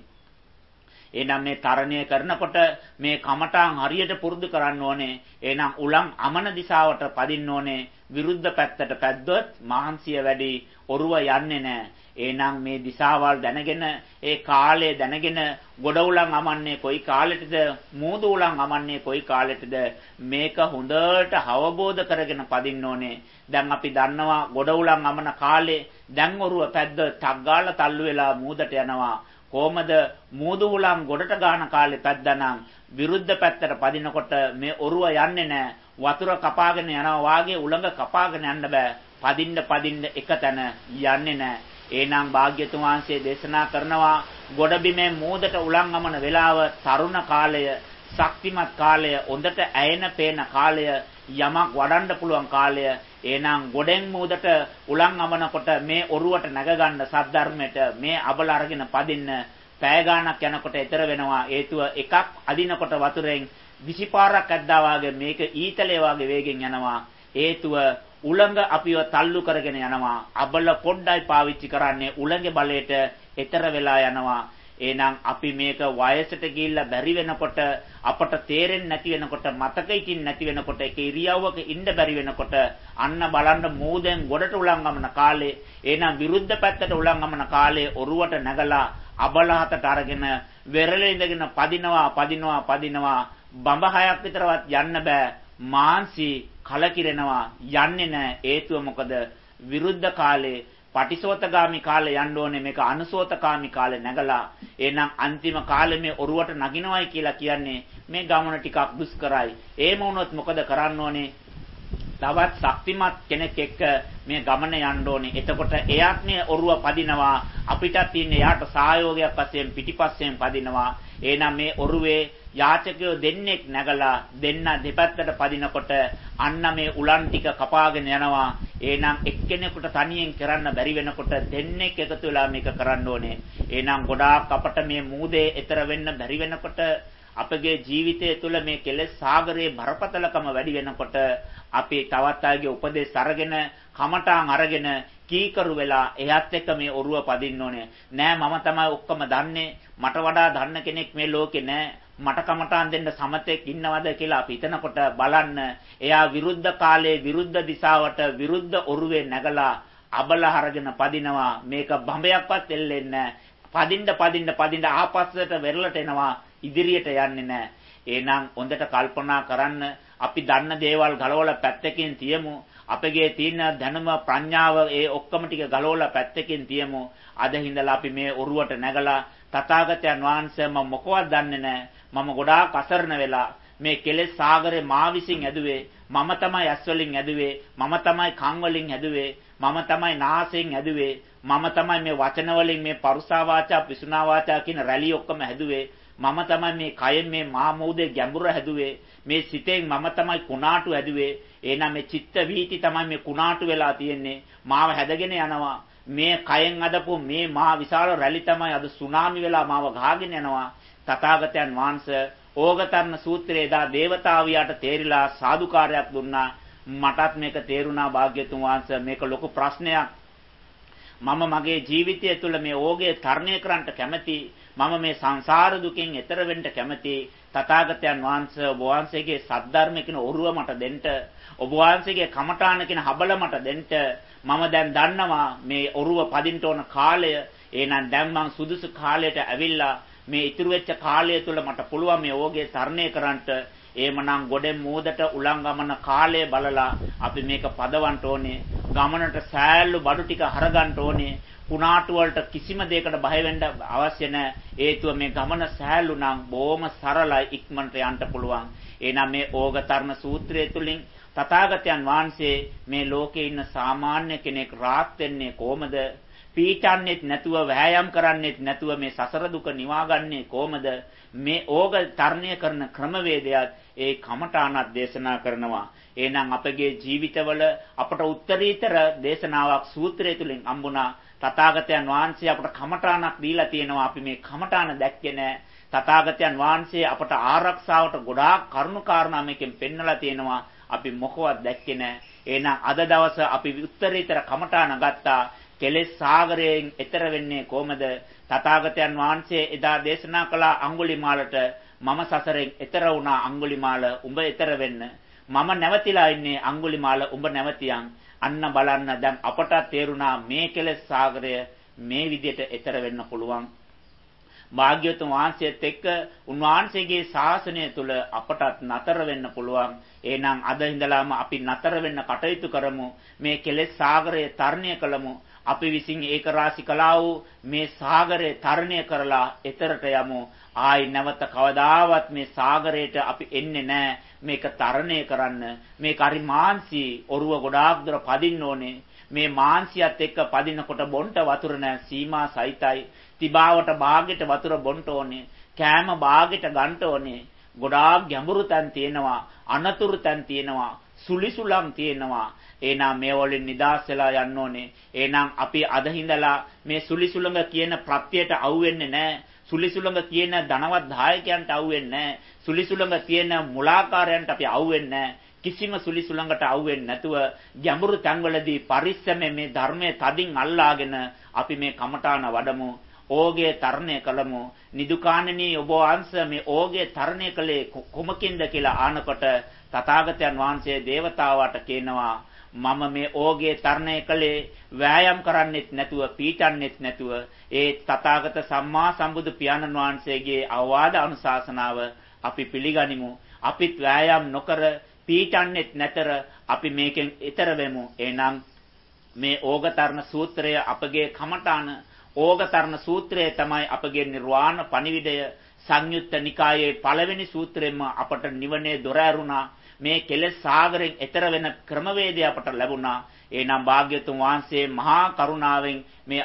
එහෙනම් මේ තරණය කරනකොට මේ කමඨාන් හරියට පුරුදු කරන්න ඕනේ. එහෙනම් උලන් අමන දිශාවට පදින්න ඕනේ. විරුද්ධ පැත්තට පැද්දොත් මහන්සිය වැඩි, ඔරුව යන්නේ නැහැ. එහෙනම් මේ දිශාවල් දැනගෙන ඒ කාලය දැනගෙන ගොඩ උලන් අමන්නේ කොයි කාලෙටද, මූදු උලන් අමන්නේ කොයි කාලෙටද මේක හොඳට අවබෝධ කරගෙන පදින්න ඕනේ. දැන් අපි දන්නවා ගොඩ උලන් අමන කාලේ දැන් ඔරුව පැද්ද ටක් ගාලා තල්ලු වෙලා මූදට යනවා. කොහමද මූදු උලන් ගොඩට ගාන කාලේ පැද්දනම් විරුද්ධ පැත්තට පදිනකොට මේ ඔරුව යන්නේ නැහැ. වතුර කපාගෙන යනවා වාගේ උලඟ කපාගෙන යන්න බෑ. පදින්න එක තැන යන්නේ නැහැ. එහෙනම් භාග්‍යතුන් වහන්සේ දේශනා කරනවා ගොඩබිමේ මූදට උලංගමන වේලාව තරුණ කාලය, ශක්තිමත් කාලය, හොඳට ඇයෙන පේන කාලය, යමක් වඩන්න පුළුවන් කාලය. එහෙනම් ගොඩෙන් මූදට උලංගමනකොට මේ ඔරුවට නැගගන්න සද්ධර්මයට මේ අබල අරගෙන පදින්න පෑ ගානක් යනකොට ඈතර වෙනවා. හේතුව එකක් අදිනකොට වතුරෙන් 20 පාරක් ඇද්දා වාගේ මේක ඊතලයේ වාගේ වේගෙන් යනවා. හේතුව උලංග අපිව තල්ලු කරගෙන යනවා. අබල පොඩ්ඩයි පාවිච්චි කරන්නේ උලංගේ බලයට ඈතර වෙලා යනවා. එහෙනම් අපි මේක වයසට ගිහිල්ලා බැරි වෙනකොට අපට තේරෙන්නේ නැති වෙනකොට මතක හිටින් නැති වෙනකොට ඒක ඉරියව්වක ඉන්න බැරි වෙනකොට අන්න බලන්න මූදෙන් ගොඩට උලංගමන කාලේ එහෙනම් විරුද්ධ පැත්තට උලංගමන කාලේ ඔරුවට නැගලා අබලහතට අරගෙන වෙරළේ ඉඳගෙන පදිනවා බඹ හයක් විතරවත් යන්න බෑ මාන්සි කලකිරෙනවා යන්නේ නැහැ හේතුව මොකද විරුද්ධ කාලේ පටිසෝතගාමි කාලේ යන්න ඕනේ මේක අනුසෝතකාමි කාලේ නැගලා එහෙනම් අන්තිම කාලේ මේ ඔරුවට නගිනවයි කියලා කියන්නේ මේ ගමන ටිකක් දුෂ්කරයි එහෙම වුණොත් මොකද කරන්න ඕනේ තවත් ශක්තිමත් කෙනෙක් එක්ක මේ ගමන යන්න ඕනේ එතකොට එයාත් මේ ඔරුව පදිනවා අපිටත් ඉන්නේ එයාට සහයෝගයක් වශයෙන් පිටිපස්සෙන් පදිනවා එහෙනම් මේ ඔරුවේ යාචකයෝ දෙන්නෙක් නැගලා දෙන්න දෙපැත්තට පදිනකොට අන්න මේ උලන් ටික කපාගෙන යනවා. එහෙනම් එක්කෙනෙකුට තනියෙන් කරන්න බැරි වෙනකොට දෙන්නෙක් එකතු වෙලා මේක කරන්න ඕනේ. එහෙනම් ගොඩාක් අපට මේ මූදේ ඈතර වෙන්න බැරි වෙනකොට අපගේ ජීවිතය තුළ මේ කෙලෙස් සාගරයේ බරපතලකම වැඩි වෙනකොට අපි තවත් අයගේ උපදෙස් අරගෙන කමටාන් අරගෙන කීකරු වෙලා එයත් එක්ක මේ ඔරුව පදින්න ඕනේ. නෑ මම තමයි ඔක්කොම දන්නේ. මට වඩා දන්න කෙනෙක් මේ ලෝකේ නෑ. මට කමටාන් දෙන්න සමතෙක් ඉන්නවද කියලා අපි හිතනකොට බලන්න එයා විරුද්ධ කාලයේ විරුද්ධ දිශාවට විරුද්ධ ඔරුවේ නැගලා අබල හරගෙන පදිනවා මේක බඹයක්වත් එල්ලෙන්නේ පදින්න ආපස්සට වෙරළට එනවා ඉදිරියට යන්නේ නැහැ එහෙනම් හොඳට කල්පනා කරන්න අපි දන්න දේවල් ගලවලා පැත්තකින් තියමු අපගේ තියෙන දැනුම ප්‍රඥාව ඒ ඔක්කොම ටික ගලවලා පැත්තකින් තියමු අද හිඳලා අපි මේ ඔරුවට නැගලා තථාගතයන් වහන්සේ මම මොකවත් දන්නේ නැහැ මම ගොඩාක් අසරණ වෙලා මේ කෙලෙස් සාගරේ මා විසින් ඇදුවේ මම තමයි ඇස් වලින් ඇදුවේ මම තමයි කන් වලින් ඇදුවේ මම තමයි නාසයෙන් ඇදුවේ මම තමයි මේ වචන වලින් මේ පරුසා වාචා පිසුනා වාචා කියන රැලි ඔක්කොම ඇදුවේ මම තමයි මේ කයෙන් මේ මා මූදේ ගැඹුර හැදුවේ මේ සිතෙන් මම තමයි කුණාටු හැදුවේ එහෙනම් මේ චිත්ත වීති තමයි මේ කුණාටු වෙලා තියෙන්නේ මාව හැදගෙන යනවා මේ කයෙන් අදපු මේ මහා විශාල රැලි තමයි අද සුනාමි වෙලා මාව ගහගෙන යනවා තථාගතයන් වහන්සේ ඕගතරණ සූත්‍රයේ දා දේවතාවියාට තේරිලා සාදුකාරයක් දුන්නා මටත් මේක තේරුණා භාග්‍යතුන් වහන්සේ මේක ලොකු ප්‍රශ්නයක් මම මගේ ජීවිතය තුළ මේ ඕගේ තරණය කරන්නට කැමැති මම මේ සංසාර දුකින් එතර වෙන්න කැමැති තථාගතයන් වහන්සේ ඔබ වහන්සේගේ සද්ධර්ම කියන ඔරුව මට දෙන්න ඔබ වහන්සේගේ කමඨාන කියන හබල මට දෙන්න මම දැන් දන්නවා මේ ඔරුව පදින්න ඕන කාලය එහෙනම් දැන් මං සුදුසු කාලයට ඇවිල්ලා මේ ඉතුරු වෙච්ච කාලය තුල මට පුළුවන් මේ ඕගේ තරණය කරන්නට එහෙමනම් ගොඩෙන් මූදට උලංගමන කාලය බලලා අපි මේක පදවන්න ඕනේ ගමනට සෑල්ලු බඩු ටික හරගන්න ඕනේ කුණාටු වලට කිසිම දෙයකට බය වෙන්න අවශ්‍ය නැහැ හේතුව මේ ගමන සෑල්ලු නම් බොහොම සරලයි ඉක්මනට යන්න පුළුවන් එහෙනම් මේ ඕගතරණ සූත්‍රය තුලින් තථාගතයන් වහන්සේ මේ ලෝකේ ඉන්න සාමාන්‍ය කෙනෙක් රාත් වෙන්නේ කොහමද පීඩන්නේත් නැතුව වෑයම් කරන්නේත් නැතුව මේ සසර දුක නිවාගන්නේ කොහමද මේ ඕග තරණය කරන ක්‍රමවේදයත් ඒ කමඨානක් දේශනා කරනවා එහෙනම් අපගේ ජීවිතවල අපට උත්තරීතර දේශනාවක් සූත්‍රය තුලින් හම්බුණා තථාගතයන් වහන්සේ අපට කමඨානක් දීලා තියෙනවා අපි මේ කමඨාන දැක්කේ නැහැ තථාගතයන් වහන්සේ අපට ආරක්ෂාවට ගොඩාක් කරුණු කාරණා මේකෙන් පෙන්වලා තියෙනවා අපි මොකවත් දැක්කේ නැහැ එහෙනම් අද දවස අපි උත්තරීතර කමඨාන ගත්තා කෙලෙස් සාගරයෙන් එතර වෙන්නේ කොහමද තථාගතයන් වහන්සේ එදා දේශනා කළ අඟුලිමාලට මම සසරෙන් එතර වුණා අඟුලිමාල උඹ එතර වෙන්න මම නැවතිලා ඉන්නේ අඟුලිමාල උඹ නැවතියන් අන්න බලන්න දැන් අපට තේරුණා මේ කෙලෙස් සාගරය මේ විදිහට එතර වෙන්න පුළුවන් භාග්‍යවතුන් වහන්සේත් එක්ක උන්වහන්සේගේ ශාසනය තුල අපටත් නතර වෙන්න පුළුවන් එහෙනම් අද ඉඳලාම අපි නතර වෙන්න කටයුතු කරමු මේ කෙලෙස් සාගරය තරණය කළමු අපි විසින් ඒක රාශි කළා වූ මේ සාගරය තරණය කරලා එතරට යමු ආයි නැවත කවදාවත් මේ සාගරයට අපි එන්නේ නැහැ මේක තරණය කරන්න මේක හරි මාන්සි ඔරුව ගොඩාක් දුර පදින්න ඕනේ මේ මාංශයත් එක්ක පදිනකොට බොන්ට වතුර නැහැ සීමා සහිතයි. තිබාවට භාගෙට වතුර බොන්ට ඕනේ. කෑම භාගෙට ගන්න ඕනේ. ගොඩාක් ගැඹුරු තැන් තියෙනවා. අනතුරු තැන් තියෙනවා. සුලිසුලම් තියෙනවා. එහෙනම් මේ වලින් නිදහස් වෙලා යන්න ඕනේ. එහෙනම් අපි අද හිඳලා මේ සුලිසුලඟ කියන ප්‍රත්‍යයට අවුෙන්නේ නැහැ. සුලිසුලඟ කියන ධනවත් දායකයන්ට අවුෙන්නේ නැහැ. සුලිසුලඟ තියෙන මුලාකාරයන්ට අපි අවුෙන්නේ නැහැ. කිසිම සුලිසුලඟට අවුෙන්නේ නැතුව ගැඹුරු තැන්වලදී පරිස්සමෙන් මේ ධර්මයේ තදින් අල්ලාගෙන අපි මේ කමඨාන වඩමු. ඕගේ තරණය කළමු. නිදුකාණෙනි ඔබ වහන්සේ මේ ඕගේ තරණය කළේ කොමකින්ද කියලා ආනකොට තථාගතයන් වහන්සේ දේවතාවාට කියනවා මම මේ ඕගේ තරණය කළේ වෑයම් කරන්නෙත් නැතුව පීඩන්නෙත් නැතුව ඒ තථාගත සම්මා සම්බුදු පියාණන් වහන්සේගේ අවවාද අනුශාසනාව අපි පිළිගනිමු. අපිත් වෑයම් නොකර පීඩන්නෙත් නැතර අපි මේකෙන් ඈතර වෙමු. එහෙනම් මේ ඕගතරණ සූත්‍රය අපගේ කමඨාන ඕගතරණ සූත්‍රය තමයි අපගේ නිර්වාණ පණිවිඩය. සංයුත්ත නිකායේ පළවෙනි සූත්‍රයෙන්ම අපට නිවනේ දොර ඇරුණා. මේ කෙලෙස් සාගරයෙන් එතර වෙන ක්‍රමවේදය අපට ලැබුණා. එනම් භාග්‍යතුන් වහන්සේ මහා කරුණාවෙන් මේ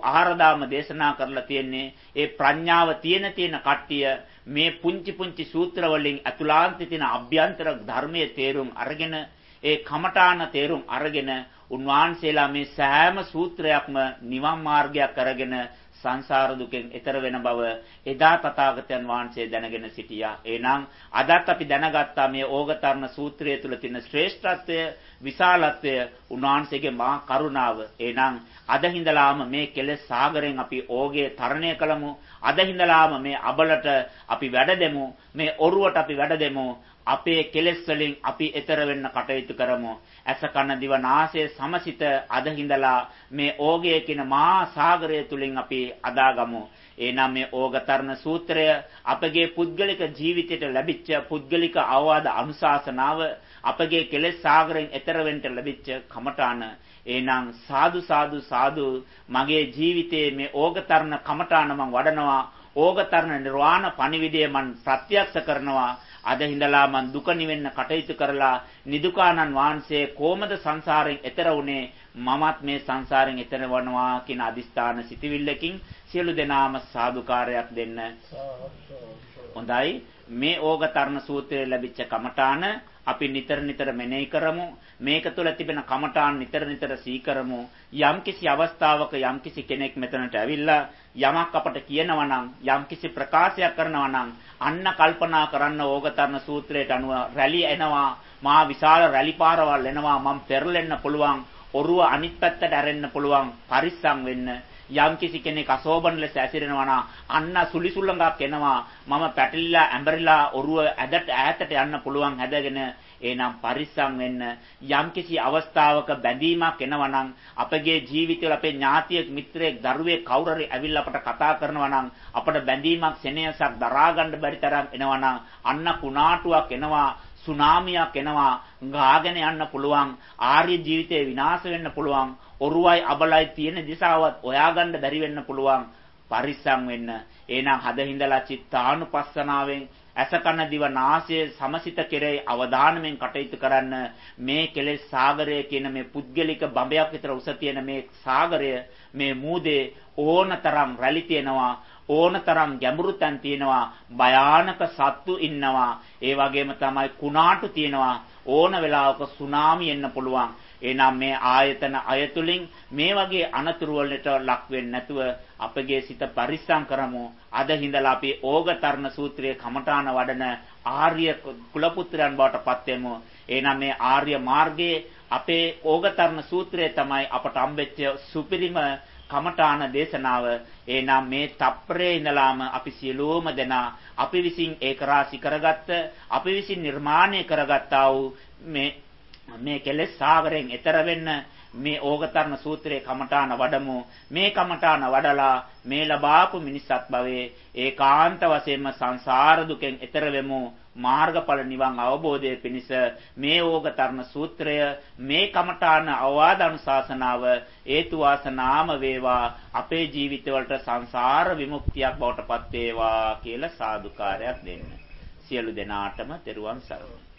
84 දේශනා කරලා තියෙන්නේ. ඒ ප්‍රඥාව තියෙන කට්ටිය මේ පුංචි සූත්‍ර වලින් අතුලාන්තේ තියෙන අභ්‍යන්තර ධර්මයේ තේරුම් අරගෙන ඒ කමඨාන තේරුම් අරගෙන උන්වහන්සේලා මේ සෑම සූත්‍රයක්ම නිවන් මාර්ගයක් කරගෙන සංසාර දුකෙන් එතර වෙන බව එදා තථාගතයන් වහන්සේ දැනගෙන සිටියා. එහෙනම් අදත් අපි දැනගත්තා මේ ඕගතරණ සූත්‍රය තුල තියෙන ශ්‍රේෂ්ඨත්වය, විශාලත්වය, උන්වහන්සේගේ මහා කරුණාව. එහෙනම් අද හිඳලාම මේ කෙලෙස් සාගරයෙන් අපි ඕගේ තරණය කළමු. අද හිඳලාම මේ අබලට අපි වැඩ දෙමු. මේ ඔරුවට අපි වැඩ දෙමු. අපේ කෙලෙස් වලින් අපි එතර වෙන්න කටයුතු කරමු. ඇස කන දිව නාසය සමසිත අද හිඳලා මේ ඕගය කියන මහා සාගරය තුලින් අපි අදාගමු. එනම් මේ ඕගතරණ සූත්‍රය අපගේ පුද්ගලික ජීවිතයට ලැබිච්ච පුද්ගලික අවවාද අනුශාසනාව අපගේ කෙලෙස් සාගරයෙන් එතර වෙන්න ලැබිච්ච කමඨාන. එහෙනම් සාදු මගේ ජීවිතයේ මේ ඕගතරණ කමඨාන මම වඩනවා. ඕගතරණ නිර්වාණ පණිවිඩය මම ප්‍රත්‍යක්ෂ කරනවා. අද හිඳලා මං දුක නිවෙන්න කටයුතු කරලා නිදුකානන් වහන්සේ කොහොමද සංසාරයෙන් එතර වුනේ මමත් මේ සංසාරයෙන් එතර වනවා කියන අදිස්ථාන සිටිවිල්ලකින් සියලු දෙනාම සාදුකාරයක් දෙන්න. හොඳයි මේ ඕගතරණ සූත්‍රයේ ලැබිච්ච කමඨාන අපි නිතර මෙනෙහි කරමු. මේක තුළ තිබෙන කමඨාන් නිතර සීකරමු. යම්කිසි අවස්ථාවක යම්කිසි කෙනෙක් මෙතනට ඇවිල්ලා යමක් අපට කියනවා නම් යම්කිසි ප්‍රකාශයක් කරනවා නම් අන්න කල්පනා කරන්න ඕගතරණ සූත්‍රයට අනුව රැලි එනවා. මා විශාල රැලි පාරවල් එනවා. මම පෙරලෙන්න පුළුවන්. ඔරුව අනිත් පැත්තට ඇරෙන්න පුළුවන්. පරිස්සම් වෙන්න. යම්කිසි කෙනෙක් අසෝබන ලෙස ඇසිරෙනවා නම් අන්න සුලිසුල්ලඟක් එනවා. මම පැටලිලා ඇඹරිලා ඔරුව ඈතට යන්න පුළුවන් හැදගෙන එහෙනම් පරිස්සම් වෙන්න. යම්කිසි අවස්ථාවක බැඳීමක් එනවා නම් අපගේ ජීවිතවල අපේ ඥාතියෙක් මිත්‍රයෙක් දරුවෙක් කවුරු හරි ඇවිල්ලා අපට කතා කරනවා නම් අපට බැඳීමක් සෙනෙහසක් දරා ගන්න බැරි තරම් එනවා නම් අන්න කුණාටුවක් එනවා. සුනාමියක් එනවා. ගාගෙන යන්න පුළුවන්. ආර්ය ජීවිතේ විනාශ වෙන්න පුළුවන්. ඔරුවයි අබලයි තියෙන දිශාවත් හොයාගන්න බැරි වෙන්න පුළුවන්. පරිස්සම් වෙන්න. එහෙනම් හද හිඳලා චිත්තානුපස්සනාවෙන් අසකන දිව නාසය සමසිත කෙරෙහි අවධානයෙන් කටයුතු කරන්න. මේ කෙලෙස් සාගරය කියන මේ පුද්ගලික බඹයක් විතර උස තියෙන මේ සාගරය මේ මූදේ ඕනතරම් රැලි තියෙනවා. ඕනතරම් ගැඹුරු තැන් තියෙනවා. භයානක සත්තු ඉන්නවා. ඒ වගේම තමයි කුණාටු තියෙනවා. ඕන වෙලාවක සුනාමි එන්න පුළුවන්. එහෙනම් මේ ආයතන අයතුලින් මේ වගේ අනතුරු වලට ලක් වෙන්නේ නැතුව අපගේ සිත පරිස්සම් කරමු. අද හිඳලා අපි ඕගතරණ සූත්‍රයේ කමඨාන වඩන ආර්ය කුලපුත්‍රයන් බවට පත් වෙමු. එහෙනම් මේ ආර්ය මාර්ගයේ අපේ ඕගතරණ සූත්‍රය තමයි අපට හම්බෙච්ච සුපිරිම කමඨාන දේශනාව. එහෙනම් මේ තප්පරේ ඉඳලාම අපි සියලුම දෙනා අපි විසින් ඒක රාශි කරගත්ත අපි විසින් නිර්මාණය කරගත්තා වූ මේ කෙලෙස් සාගරයෙන් එතර වෙන්න මේ ඕගතරණ සූත්‍රයේ කමඨාන වඩමු. මේ කමඨාන වඩලා මේ ලබාපු මිනිස්සත් භවයේ ඒකාන්ත වශයෙන්ම සංසාර දුකෙන් එතර වෙමු. මාර්ගඵල නිවන් අවබෝධයේ පිණිස මේ ඕගතරණ සූත්‍රය මේ කමඨාන අවවාද අනුශාසනාව හේතු වාසනාම වේවා. අපේ ජීවිතවලට සංසාර විමුක්තියක් බවට පත් වේවා කියලා සාදුකාරයක් දෙන්න. සියලු දෙනාටම තෙරුවන් සරණයි.